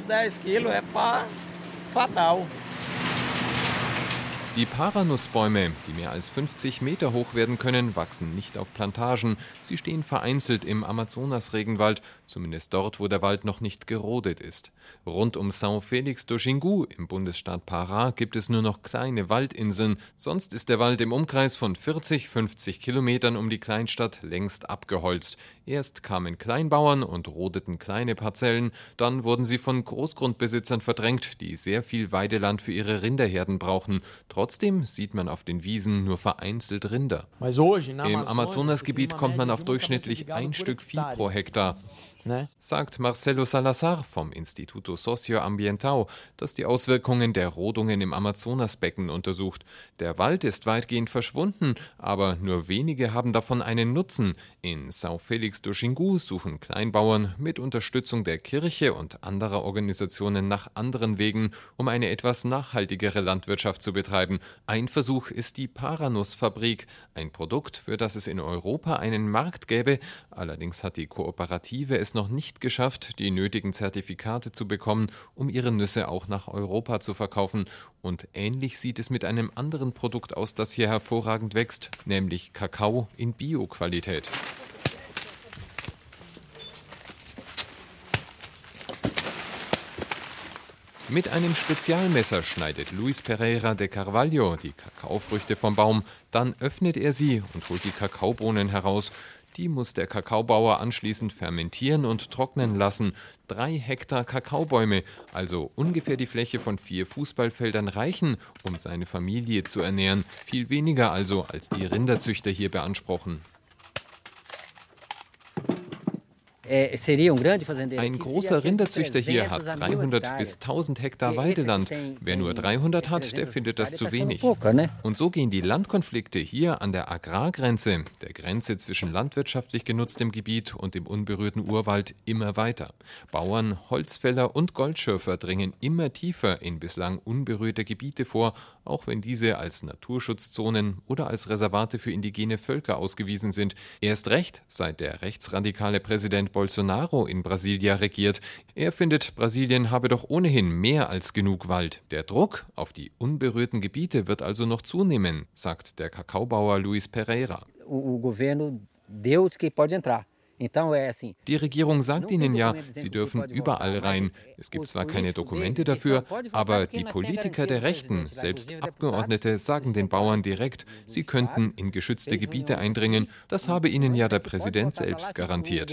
Die Paranussbäume, die mehr als fünfzig Meter hoch werden können, wachsen nicht auf Plantagen. Sie stehen vereinzelt im Amazonas-Regenwald, zumindest dort, wo der Wald noch nicht gerodet ist. Rund um São Félix do Xingu im Bundesstaat Pará gibt es nur noch kleine Waldinseln. Sonst ist der Wald im Umkreis von vierzig, fünfzig Kilometern um die Kleinstadt längst abgeholzt. Erst kamen Kleinbauern und rodeten kleine Parzellen, dann wurden sie von Großgrundbesitzern verdrängt, die sehr viel Weideland für ihre Rinderherden brauchen. Trotzdem sieht man auf den Wiesen nur vereinzelt Rinder. Im Amazonasgebiet kommt man auf durchschnittlich ein Stück Vieh pro Hektar, sagt Marcelo Salazar vom Instituto Socioambiental, das die Auswirkungen der Rodungen im Amazonasbecken untersucht. Der Wald ist weitgehend verschwunden, aber nur wenige haben davon einen Nutzen. In São Félix do Xingu suchen Kleinbauern mit Unterstützung der Kirche und anderer Organisationen nach anderen Wegen, um eine etwas nachhaltigere Landwirtschaft zu betreiben. Ein Versuch ist die Paranussfabrik, ein Produkt, für das es in Europa einen Markt gäbe. Allerdings hat die Kooperative es noch nicht geschafft, die nötigen Zertifikate zu bekommen, um ihre Nüsse auch nach Europa zu verkaufen. Und ähnlich sieht es mit einem anderen Produkt aus, das hier hervorragend wächst, nämlich Kakao in Bio-Qualität. Mit einem Spezialmesser schneidet Luis Pereira de Carvalho die Kakaofrüchte vom Baum, dann öffnet er sie und holt die Kakaobohnen heraus. Die muss der Kakaobauer anschließend fermentieren und trocknen lassen. Drei Hektar Kakaobäume, also ungefähr die Fläche von vier Fußballfeldern, reichen, um seine Familie zu ernähren. Viel weniger also, als die Rinderzüchter hier beanspruchen. Ein großer Rinderzüchter hier hat dreihundert bis tausend Hektar Weideland. Wer nur dreihundert hat, der findet das zu wenig. Und so gehen die Landkonflikte hier an der Agrargrenze, der Grenze zwischen landwirtschaftlich genutztem Gebiet und dem unberührten Urwald, immer weiter. Bauern, Holzfäller und Goldschürfer dringen immer tiefer in bislang unberührte Gebiete vor, auch wenn diese als Naturschutzzonen oder als Reservate für indigene Völker ausgewiesen sind. Erst recht, seit der rechtsradikale Präsident Bolsonaro in Brasilia regiert. Er findet, Brasilien habe doch ohnehin mehr als genug Wald. Der Druck auf die unberührten Gebiete wird also noch zunehmen, sagt der Kakaobauer Luis Pereira. Die Regierung sagt ihnen ja, sie dürfen überall rein. Es gibt zwar keine Dokumente dafür, aber die Politiker der Rechten, selbst Abgeordnete, sagen den Bauern direkt, sie könnten in geschützte Gebiete eindringen. Das habe ihnen ja der Präsident selbst garantiert.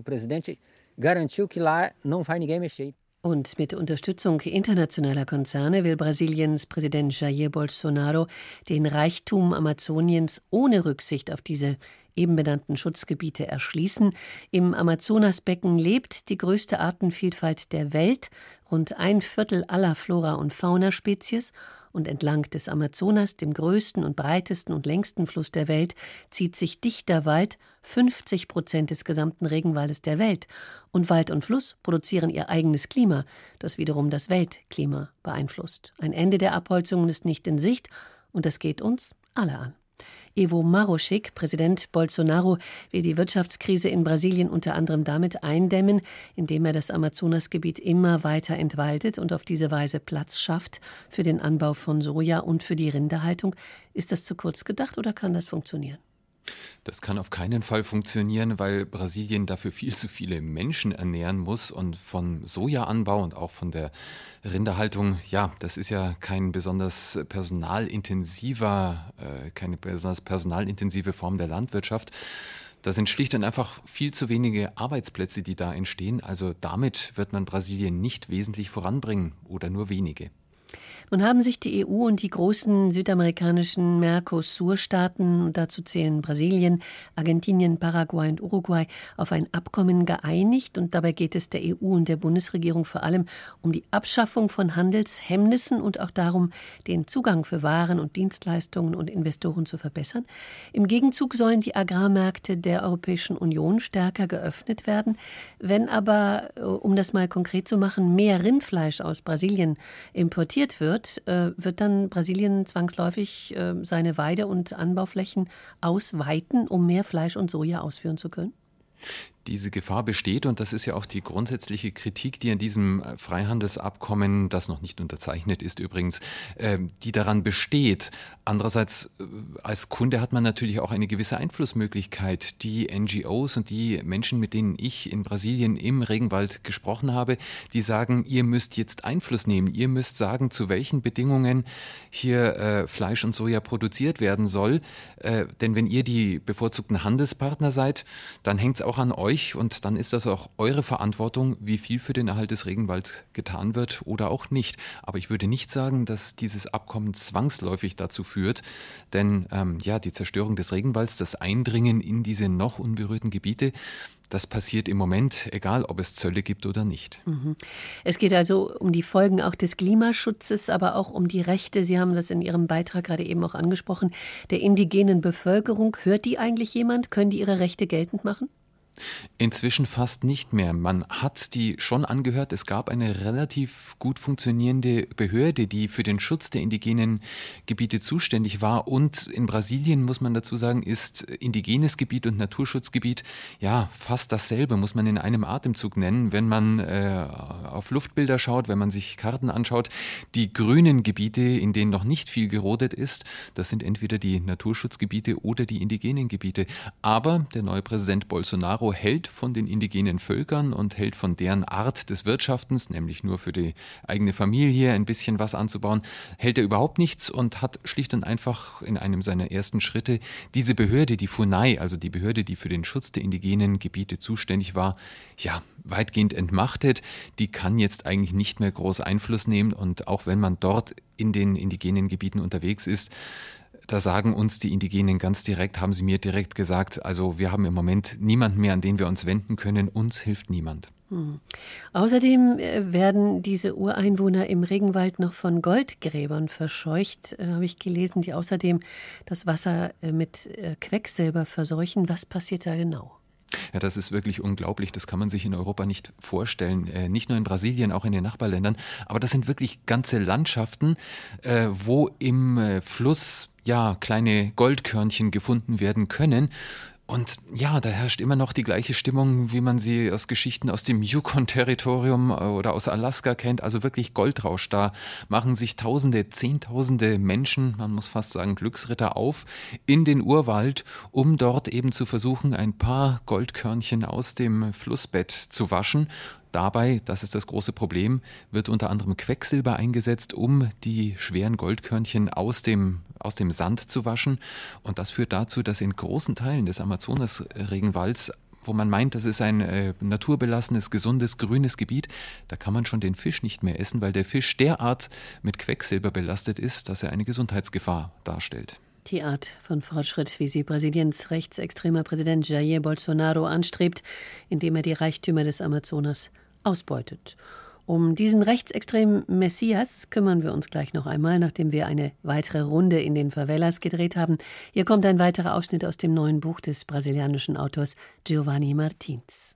Und mit Unterstützung internationaler Konzerne will Brasiliens Präsident Jair Bolsonaro den Reichtum Amazoniens ohne Rücksicht auf diese eben benannten Schutzgebiete erschließen. Im Amazonasbecken lebt die größte Artenvielfalt der Welt, rund ein Viertel aller Flora- und Faunaspezies. Und entlang des Amazonas, dem größten und breitesten und längsten Fluss der Welt, zieht sich dichter Wald, fünfzig Prozent des gesamten Regenwaldes der Welt. Und Wald und Fluss produzieren ihr eigenes Klima, das wiederum das Weltklima beeinflusst. Ein Ende der Abholzungen ist nicht in Sicht und das geht uns alle an. Evo Marošík, Präsident Bolsonaro, will die Wirtschaftskrise in Brasilien unter anderem damit eindämmen, indem er das Amazonasgebiet immer weiter entwaldet und auf diese Weise Platz schafft für den Anbau von Soja und für die Rinderhaltung. Ist das zu kurz gedacht oder kann das funktionieren?
Das kann auf keinen Fall funktionieren, weil Brasilien dafür viel zu viele Menschen ernähren muss und von Sojaanbau und auch von der Rinderhaltung, ja, das ist ja kein besonders personalintensiver, äh, keine besonders personalintensive Form der Landwirtschaft. Da sind schlicht und einfach viel zu wenige Arbeitsplätze, die da entstehen. Also damit wird man Brasilien nicht wesentlich voranbringen oder nur wenige.
Nun haben sich die E U und die großen südamerikanischen Mercosur-Staaten, dazu zählen Brasilien, Argentinien, Paraguay und Uruguay, auf ein Abkommen geeinigt. Und dabei geht es der E U und der Bundesregierung vor allem um die Abschaffung von Handelshemmnissen und auch darum, den Zugang für Waren und Dienstleistungen und Investoren zu verbessern. Im Gegenzug sollen die Agrarmärkte der Europäischen Union stärker geöffnet werden. Wenn aber, um das mal konkret zu machen, mehr Rindfleisch aus Brasilien importiert wird, wird dann Brasilien zwangsläufig seine Weide- und Anbauflächen ausweiten, um mehr Fleisch und Soja ausführen zu können?
Diese Gefahr besteht und das ist ja auch die grundsätzliche Kritik, die an diesem Freihandelsabkommen, das noch nicht unterzeichnet ist übrigens, äh, die daran besteht. Andererseits, äh, als Kunde hat man natürlich auch eine gewisse Einflussmöglichkeit. Die N G Os und die Menschen, mit denen ich in Brasilien im Regenwald gesprochen habe, die sagen, ihr müsst jetzt Einfluss nehmen. Ihr müsst sagen, zu welchen Bedingungen hier äh, Fleisch und Soja produziert werden soll. Äh, denn wenn ihr die bevorzugten Handelspartner seid, dann hängt es auch an euch. Und dann ist das auch eure Verantwortung, wie viel für den Erhalt des Regenwalds getan wird oder auch nicht. Aber ich würde nicht sagen, dass dieses Abkommen zwangsläufig dazu führt, denn ähm, ja, die Zerstörung des Regenwalds, das Eindringen in diese noch unberührten Gebiete, das passiert im Moment, egal ob es Zölle gibt oder nicht.
Es geht also um die Folgen auch des Klimaschutzes, aber auch um die Rechte, Sie haben das in Ihrem Beitrag gerade eben auch angesprochen, der indigenen Bevölkerung. Hört die eigentlich jemand? Können die ihre Rechte geltend machen?
Inzwischen fast nicht mehr. Man hat die schon angehört. Es gab eine relativ gut funktionierende Behörde, die für den Schutz der indigenen Gebiete zuständig war. Und in Brasilien, muss man dazu sagen, ist indigenes Gebiet und Naturschutzgebiet ja fast dasselbe, muss man in einem Atemzug nennen. Wenn man äh, auf Luftbilder schaut, wenn man sich Karten anschaut, die grünen Gebiete, in denen noch nicht viel gerodet ist, das sind entweder die Naturschutzgebiete oder die indigenen Gebiete. Aber der neue Präsident Bolsonaro Bolsonaro hält von den indigenen Völkern und hält von deren Art des Wirtschaftens, nämlich nur für die eigene Familie ein bisschen was anzubauen, hält er überhaupt nichts und hat schlicht und einfach in einem seiner ersten Schritte diese Behörde, die FUNAI, also die Behörde, die für den Schutz der indigenen Gebiete zuständig war, ja, weitgehend entmachtet. Die kann jetzt eigentlich nicht mehr groß Einfluss nehmen und auch wenn man dort in den indigenen Gebieten unterwegs ist, da sagen uns die Indigenen ganz direkt, haben sie mir direkt gesagt, also wir haben im Moment niemanden mehr, an den wir uns wenden können, uns hilft niemand.
Hm. Außerdem werden diese Ureinwohner im Regenwald noch von Goldgräbern verscheucht, äh, habe ich gelesen, die außerdem das Wasser äh, mit äh, Quecksilber verseuchen. Was passiert da genau?
Ja, das ist wirklich unglaublich. Das kann man sich in Europa nicht vorstellen. Äh, nicht nur in Brasilien, auch in den Nachbarländern. Aber das sind wirklich ganze Landschaften, äh, wo im äh, Fluss ja kleine Goldkörnchen gefunden werden können. Und ja, da herrscht immer noch die gleiche Stimmung, wie man sie aus Geschichten aus dem Yukon-Territorium oder aus Alaska kennt. Also wirklich Goldrausch. Da machen sich Tausende, Zehntausende Menschen, man muss fast sagen Glücksritter, auf in den Urwald, um dort eben zu versuchen, ein paar Goldkörnchen aus dem Flussbett zu waschen. Dabei, das ist das große Problem, wird unter anderem Quecksilber eingesetzt, um die schweren Goldkörnchen aus dem, aus dem Sand zu waschen. Und das führt dazu, dass in großen Teilen des Amazonas-Regenwalds, wo man meint, das ist ein äh, naturbelassenes, gesundes, grünes Gebiet, da kann man schon den Fisch nicht mehr essen, weil der Fisch derart mit Quecksilber belastet ist, dass er eine Gesundheitsgefahr darstellt.
Die Art von Fortschritt, wie sie Brasiliens rechtsextremer Präsident Jair Bolsonaro anstrebt, indem er die Reichtümer des Amazonas ausbeutet. Um diesen rechtsextremen Messias kümmern wir uns gleich noch einmal, nachdem wir eine weitere Runde in den Favelas gedreht haben. Hier kommt ein weiterer Ausschnitt aus dem neuen Buch des brasilianischen Autors Giovanni Martins.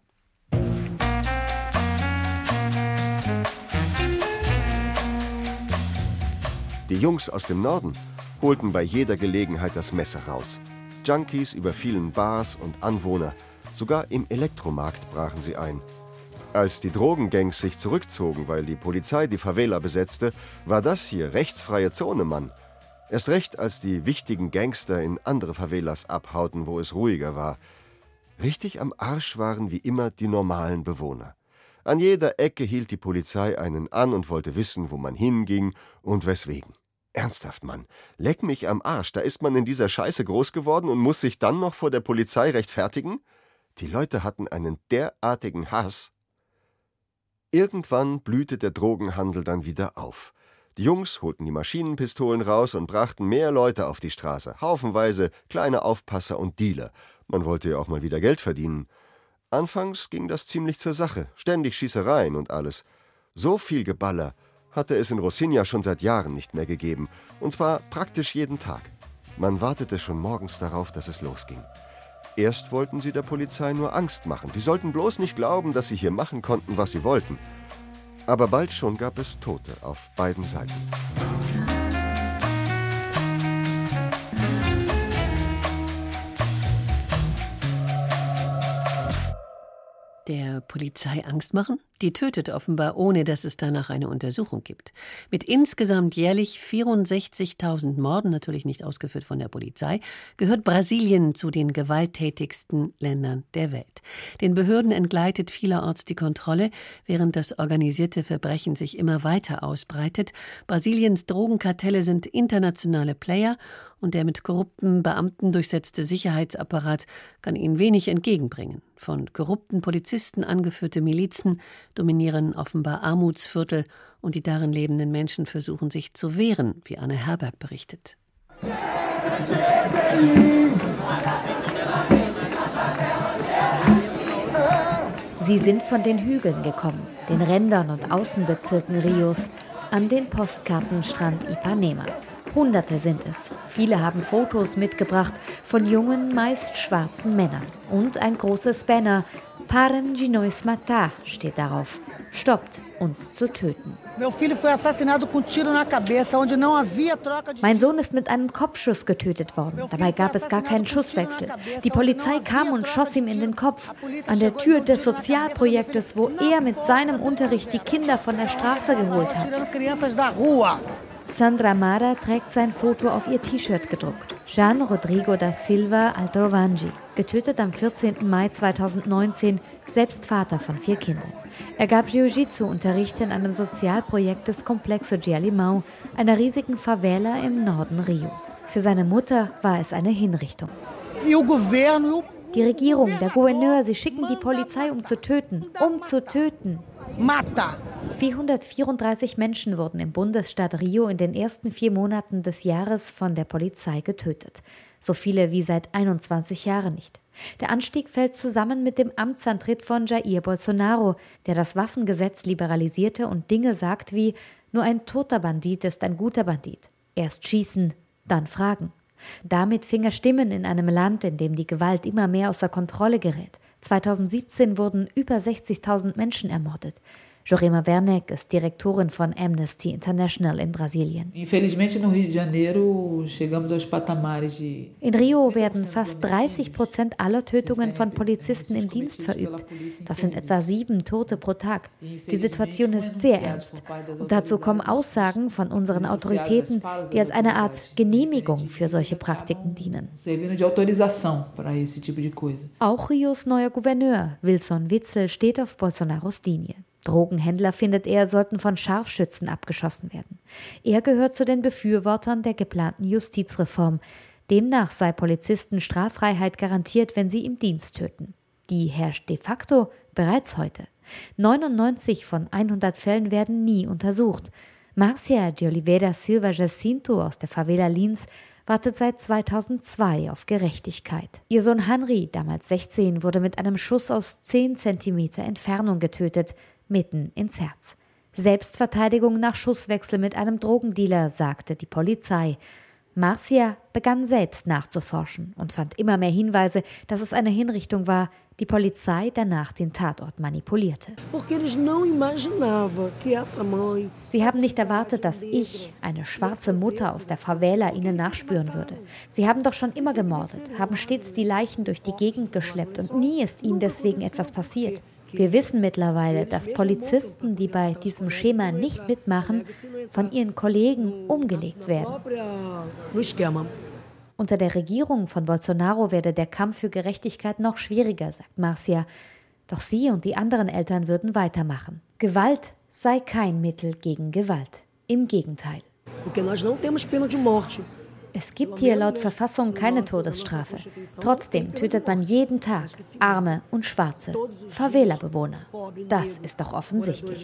Die Jungs aus dem Norden holten bei jeder Gelegenheit das Messer raus. Junkies überfielen Bars und Anwohner. Sogar im Elektromarkt brachen sie ein. Als die Drogengangs sich zurückzogen, weil die Polizei die Favela besetzte, war das hier rechtsfreie Zone, Mann. Erst recht, als die wichtigen Gangster in andere Favelas abhauten, wo es ruhiger war. Richtig am Arsch waren wie immer die normalen Bewohner. An jeder Ecke hielt die Polizei einen an und wollte wissen, wo man hinging und weswegen. Ernsthaft, Mann, leck mich am Arsch, da ist man in dieser Scheiße groß geworden und muss sich dann noch vor der Polizei rechtfertigen? Die Leute hatten einen derartigen Hass. Irgendwann blühte der Drogenhandel dann wieder auf. Die Jungs holten die Maschinenpistolen raus und brachten mehr Leute auf die Straße. Haufenweise kleine Aufpasser und Dealer. Man wollte ja auch mal wieder Geld verdienen. Anfangs ging das ziemlich zur Sache. Ständig Schießereien und alles. So viel Geballer hatte es in Rocinha schon seit Jahren nicht mehr gegeben. Und zwar praktisch jeden Tag. Man wartete schon morgens darauf, dass es losging. Erst wollten sie der Polizei nur Angst machen. Die sollten bloß nicht glauben, dass sie hier machen konnten, was sie wollten. Aber bald schon gab es Tote auf beiden Seiten.
Der Polizei Angst machen? Die tötet offenbar, ohne dass es danach eine Untersuchung gibt. Mit insgesamt jährlich vierundsechzigtausend Morden, natürlich nicht ausgeführt von der Polizei, gehört Brasilien zu den gewalttätigsten Ländern der Welt. Den Behörden entgleitet vielerorts die Kontrolle, während das organisierte Verbrechen sich immer weiter ausbreitet. Brasiliens Drogenkartelle sind internationale Player und der mit korrupten Beamten durchsetzte Sicherheitsapparat kann ihnen wenig entgegenbringen. Von korrupten Polizisten angeführte Milizen dominieren offenbar Armutsviertel und die darin lebenden Menschen versuchen sich zu wehren, wie Anne Herberg berichtet.
Sie sind von den Hügeln gekommen, den Rändern und Außenbezirken Rios, an den Postkartenstrand Ipanema. Hunderte sind es. Viele haben Fotos mitgebracht von jungen, meist schwarzen Männern. Und ein großes Banner. Parem de nos matar steht darauf. Stoppt, uns zu töten. Mein Sohn ist mit einem Kopfschuss getötet worden. Dabei gab es gar keinen Schusswechsel. Die Polizei kam und schoss ihm in den Kopf. An der Tür des Sozialprojektes, wo er mit seinem Unterricht die Kinder von der Straße geholt hat. Sandra Mara trägt sein Foto auf ihr T-Shirt gedruckt. Jean Rodrigo da Silva Aldrovangi, getötet am vierzehnten Mai zweitausendneunzehn, selbst Vater von vier Kindern. Er gab Jiu-Jitsu-Unterricht in einem Sozialprojekt des Complexo Gialimão, einer riesigen Favela im Norden Rios. Für seine Mutter war es eine Hinrichtung. Die Regierung, der Gouverneur, sie schicken die Polizei, um zu töten. Um zu töten. Mata! vierhundertvierunddreißig Menschen wurden im Bundesstaat Rio in den ersten vier Monaten des Jahres von der Polizei getötet. So viele wie seit einundzwanzig Jahren nicht. Der Anstieg fällt zusammen mit dem Amtsantritt von Jair Bolsonaro, der das Waffengesetz liberalisierte und Dinge sagt wie: Nur ein toter Bandit ist ein guter Bandit. Erst schießen, dann fragen. Damit fing er Stimmen in einem Land, in dem die Gewalt immer mehr außer Kontrolle gerät. zweitausendsiebzehn wurden über sechzigtausend Menschen ermordet. Jurema Werneck ist Direktorin von Amnesty International in Brasilien. In Rio werden fast dreißig Prozent aller Tötungen von Polizisten im Dienst verübt. Das sind etwa sieben Tote pro Tag. Die Situation ist sehr ernst. Und dazu kommen Aussagen von unseren Autoritäten, die als eine Art Genehmigung für solche Praktiken dienen. Auch Rios neuer Gouverneur, Wilson Witzel, steht auf Bolsonaros Linie. Drogenhändler, findet er, sollten von Scharfschützen abgeschossen werden. Er gehört zu den Befürwortern der geplanten Justizreform. Demnach sei Polizisten Straffreiheit garantiert, wenn sie im Dienst töten. Die herrscht de facto bereits heute. neunundneunzig von hundert Fällen werden nie untersucht. Marcia de Oliveira Silva Jacinto aus der Favela Lins wartet seit zweitausendzwei auf Gerechtigkeit. Ihr Sohn Henry, damals sechzehn, wurde mit einem Schuss aus zehn Zentimeter Entfernung getötet, mitten ins Herz. Selbstverteidigung nach Schusswechsel mit einem Drogendealer, sagte die Polizei. Marcia begann selbst nachzuforschen und fand immer mehr Hinweise, dass es eine Hinrichtung war, die Polizei danach den Tatort manipulierte. Sie haben nicht erwartet, dass ich, eine schwarze Mutter aus der Favela, ihnen nachspüren würde. Sie haben doch schon immer gemordet, haben stets die Leichen durch die Gegend geschleppt und nie ist ihnen deswegen etwas passiert. Wir wissen mittlerweile, dass Polizisten, die bei diesem Schema nicht mitmachen, von ihren Kollegen umgelegt werden. Unter der Regierung von Bolsonaro werde der Kampf für Gerechtigkeit noch schwieriger, sagt Marcia. Doch sie und die anderen Eltern würden weitermachen. Gewalt sei kein Mittel gegen Gewalt. Im Gegenteil. Es gibt hier laut Verfassung keine Todesstrafe. Trotzdem tötet man jeden Tag Arme und Schwarze, Favela-Bewohner. Das ist doch offensichtlich.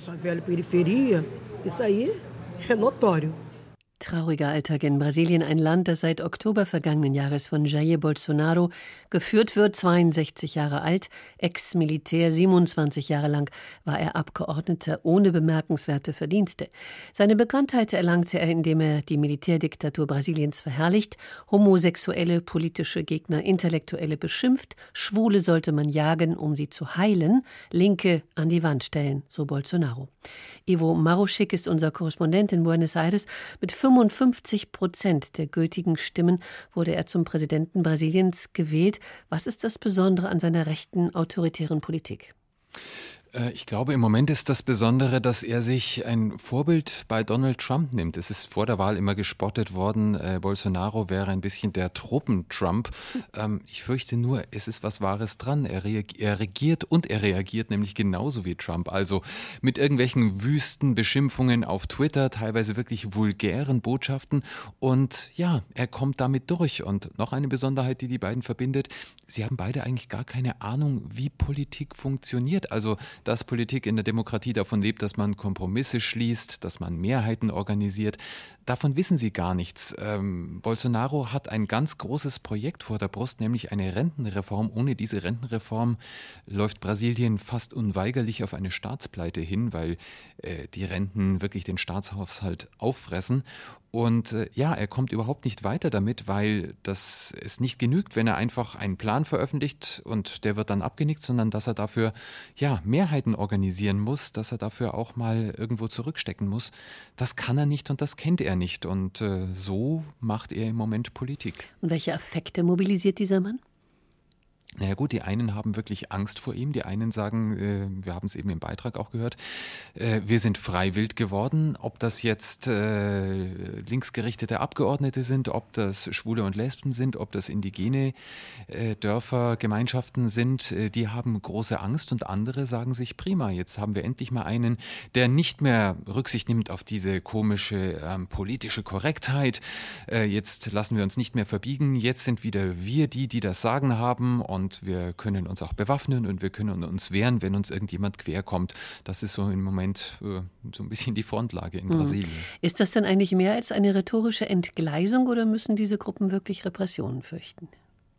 Trauriger Alltag in Brasilien, ein Land, das seit Oktober vergangenen Jahres von Jair Bolsonaro geführt wird, zweiundsechzig Jahre alt, Ex-Militär, siebenundzwanzig Jahre lang war er Abgeordneter ohne bemerkenswerte Verdienste. Seine Bekanntheit erlangte er, indem er die Militärdiktatur Brasiliens verherrlicht, homosexuelle politische Gegner, Intellektuelle beschimpft, Schwule sollte man jagen, um sie zu heilen, Linke an die Wand stellen, so Bolsonaro. Ivo Maruschik ist unser Korrespondent in Buenos Aires. Mit fünfundfünfzig Prozent der gültigen Stimmen wurde er zum Präsidenten Brasiliens gewählt. Was ist das Besondere an seiner rechten, autoritären Politik?
Ich glaube, im Moment ist das Besondere, dass er sich ein Vorbild bei Donald Trump nimmt. Es ist vor der Wahl immer gespottet worden, äh, Bolsonaro wäre ein bisschen der Truppen-Trump. Ähm, ich fürchte nur, es ist was Wahres dran. Er, reag- er regiert und er reagiert nämlich genauso wie Trump. Also mit irgendwelchen wüsten Beschimpfungen auf Twitter, teilweise wirklich vulgären Botschaften. Und ja, er kommt damit durch. Und noch eine Besonderheit, die die beiden verbindet, sie haben beide eigentlich gar keine Ahnung, wie Politik funktioniert. Also dass Politik in der Demokratie davon lebt, dass man Kompromisse schließt, dass man Mehrheiten organisiert. Davon wissen sie gar nichts. Ähm, Bolsonaro hat ein ganz großes Projekt vor der Brust, nämlich eine Rentenreform. Ohne diese Rentenreform läuft Brasilien fast unweigerlich auf eine Staatspleite hin, weil äh, die Renten wirklich den Staatshaushalt auffressen. Und äh, ja, er kommt überhaupt nicht weiter damit, weil das es nicht genügt, wenn er einfach einen Plan veröffentlicht und der wird dann abgenickt, sondern dass er dafür ja Mehrheiten organisieren muss, dass er dafür auch mal irgendwo zurückstecken muss. Das kann er nicht und das kennt er nicht. Und äh, so macht er im Moment Politik.
Und welche Affekte mobilisiert dieser Mann?
Naja gut, die einen haben wirklich Angst vor ihm, die einen sagen, äh, wir haben es eben im Beitrag auch gehört, äh, wir sind frei wild geworden, ob das jetzt äh, linksgerichtete Abgeordnete sind, ob das Schwule und Lesben sind, ob das indigene äh, Dörfer, Gemeinschaften sind, äh, die haben große Angst und andere sagen sich, prima, jetzt haben wir endlich mal einen, der nicht mehr Rücksicht nimmt auf diese komische ähm, politische Korrektheit, äh, jetzt lassen wir uns nicht mehr verbiegen, jetzt sind wieder wir die, die das Sagen haben und Und wir können uns auch bewaffnen und wir können uns wehren, wenn uns irgendjemand querkommt. Das ist so im Moment äh, so ein bisschen die Frontlage in Brasilien.
Ist das dann eigentlich mehr als eine rhetorische Entgleisung oder müssen diese Gruppen wirklich Repressionen fürchten?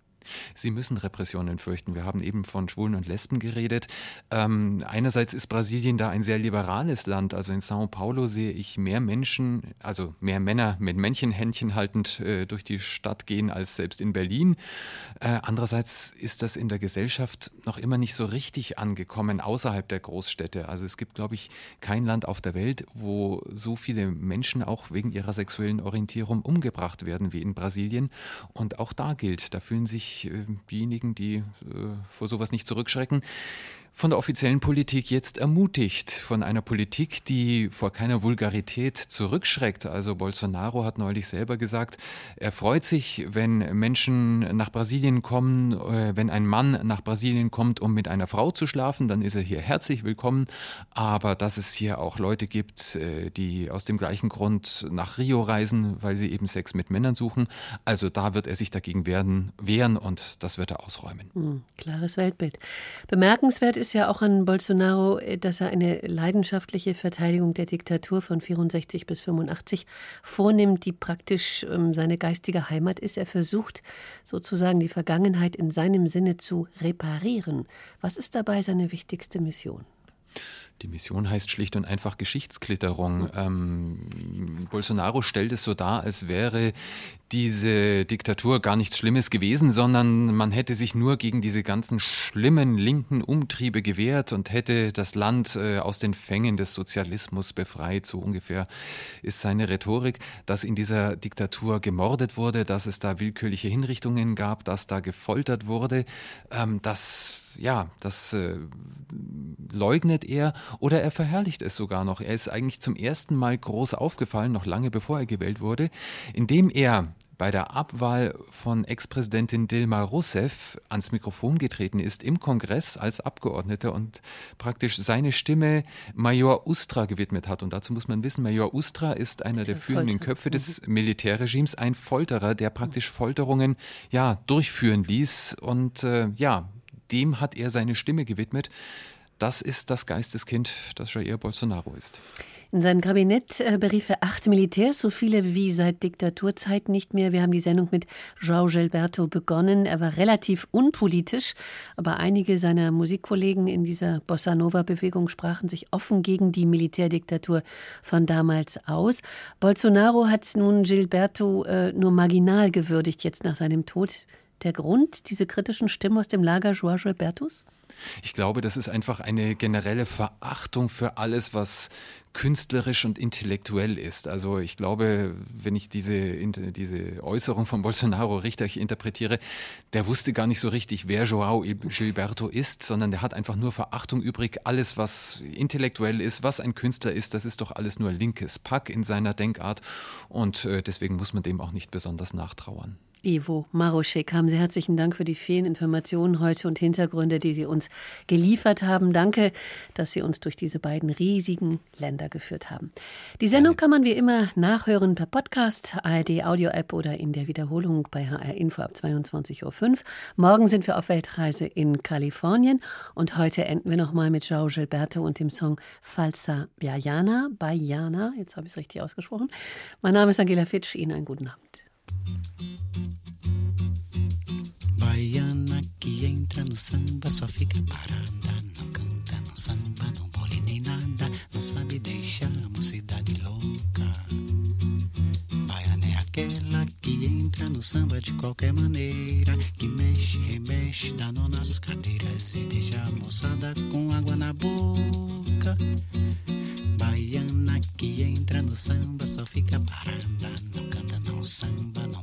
Sie müssen Repressionen fürchten. Wir haben eben von Schwulen und Lesben geredet. Ähm, einerseits ist Brasilien da ein sehr liberales Land. Also in São Paulo sehe ich mehr Menschen, also mehr Männer mit Männchenhändchen haltend äh, durch die Stadt gehen als selbst in Berlin. Äh, andererseits ist das in der Gesellschaft noch immer nicht so richtig angekommen außerhalb der Großstädte. Also es gibt, glaube ich, kein Land auf der Welt, wo so viele Menschen auch wegen ihrer sexuellen Orientierung umgebracht werden wie in Brasilien. Und auch da gilt, da fühlen sich diejenigen, die äh, vor sowas nicht zurückschrecken, von der offiziellen Politik jetzt ermutigt, von einer Politik, die vor keiner Vulgarität zurückschreckt. Also Bolsonaro hat neulich selber gesagt, er freut sich, wenn Menschen nach Brasilien kommen, äh, wenn ein Mann nach Brasilien kommt, um mit einer Frau zu schlafen, dann ist er hier herzlich willkommen. Aber dass es hier auch Leute gibt, äh, die aus dem gleichen Grund nach Rio reisen, weil sie eben Sex mit Männern suchen, also da wird er sich dagegen wehren, wehren und das wird er ausräumen.
Hm, klares Weltbild. Bemerkenswert ist ja auch an Bolsonaro, dass er eine leidenschaftliche Verteidigung der Diktatur von vierundsechzig bis fünfundachtzig vornimmt, die praktisch ähm, seine geistige Heimat ist. Er versucht sozusagen die Vergangenheit in seinem Sinne zu reparieren. Was ist dabei seine wichtigste Mission?
Die Mission heißt schlicht und einfach Geschichtsklitterung. Ähm, Bolsonaro stellt es so dar, als wäre diese Diktatur gar nichts Schlimmes gewesen, sondern man hätte sich nur gegen diese ganzen schlimmen linken Umtriebe gewehrt und hätte das Land äh, aus den Fängen des Sozialismus befreit. So ungefähr ist seine Rhetorik, dass in dieser Diktatur gemordet wurde, dass es da willkürliche Hinrichtungen gab, dass da gefoltert wurde. Ähm, das, ja, das äh, leugnet er oder er verherrlicht es sogar noch. Er ist eigentlich zum ersten Mal groß aufgefallen, noch lange bevor er gewählt wurde, indem er bei der Abwahl von Ex-Präsidentin Dilma Rousseff ans Mikrofon getreten ist im Kongress als Abgeordneter und praktisch seine Stimme Major Ustra gewidmet hat. Und dazu muss man wissen, Major Ustra ist einer der, der führenden Köpfe des Militärregimes, ein Folterer, der praktisch Folterungen ja durchführen ließ. Und äh, ja, dem hat er seine Stimme gewidmet. Das ist das Geisteskind, das Jair Bolsonaro ist.
In seinem Kabinett äh, berief er acht Militärs, so viele wie seit Diktaturzeiten nicht mehr. Wir haben die Sendung mit João Gilberto begonnen. Er war relativ unpolitisch, aber einige seiner Musikkollegen in dieser Bossa-Nova-Bewegung sprachen sich offen gegen die Militärdiktatur von damals aus. Bolsonaro hat nun Gilberto äh, nur marginal gewürdigt, jetzt nach seinem Tod. Der Grund, diese kritischen Stimmen aus dem Lager João Gilbertos?
Ich glaube, das ist einfach eine generelle Verachtung für alles, was künstlerisch und intellektuell ist. Also ich glaube, wenn ich diese, diese Äußerung von Bolsonaro richtig interpretiere, der wusste gar nicht so richtig, wer João Gilberto ist, sondern der hat einfach nur Verachtung übrig. Alles, was intellektuell ist, was ein Künstler ist, das ist doch alles nur linkes Pack in seiner Denkart. Und deswegen muss man dem auch nicht besonders nachtrauern.
Ivo Marošek, haben Sie herzlichen Dank für die vielen Informationen heute und Hintergründe, die Sie uns geliefert haben. Danke, dass Sie uns durch diese beiden riesigen Länder geführt haben. Die Sendung kann man wie immer nachhören per Podcast, A R D Audio-App oder in der Wiederholung bei H R Info ab zweiundzwanzig Uhr fünf. Morgen sind wir auf Weltreise in Kalifornien und heute enden wir nochmal mit João Gilberto und dem Song Falsa Baiana, Baiana, jetzt habe ich es richtig ausgesprochen. Mein Name ist Angela Fitsch, Ihnen einen guten Abend.
Baiana que entra no samba só fica parada, não canta, não samba, não bole nem nada, não sabe deixar a mocidade louca. Baiana é aquela que entra no samba de qualquer maneira, que mexe, remexe, dá nó nas cadeiras e deixa a moçada com água na boca. Baiana que entra no samba só fica parada, não canta, não samba, não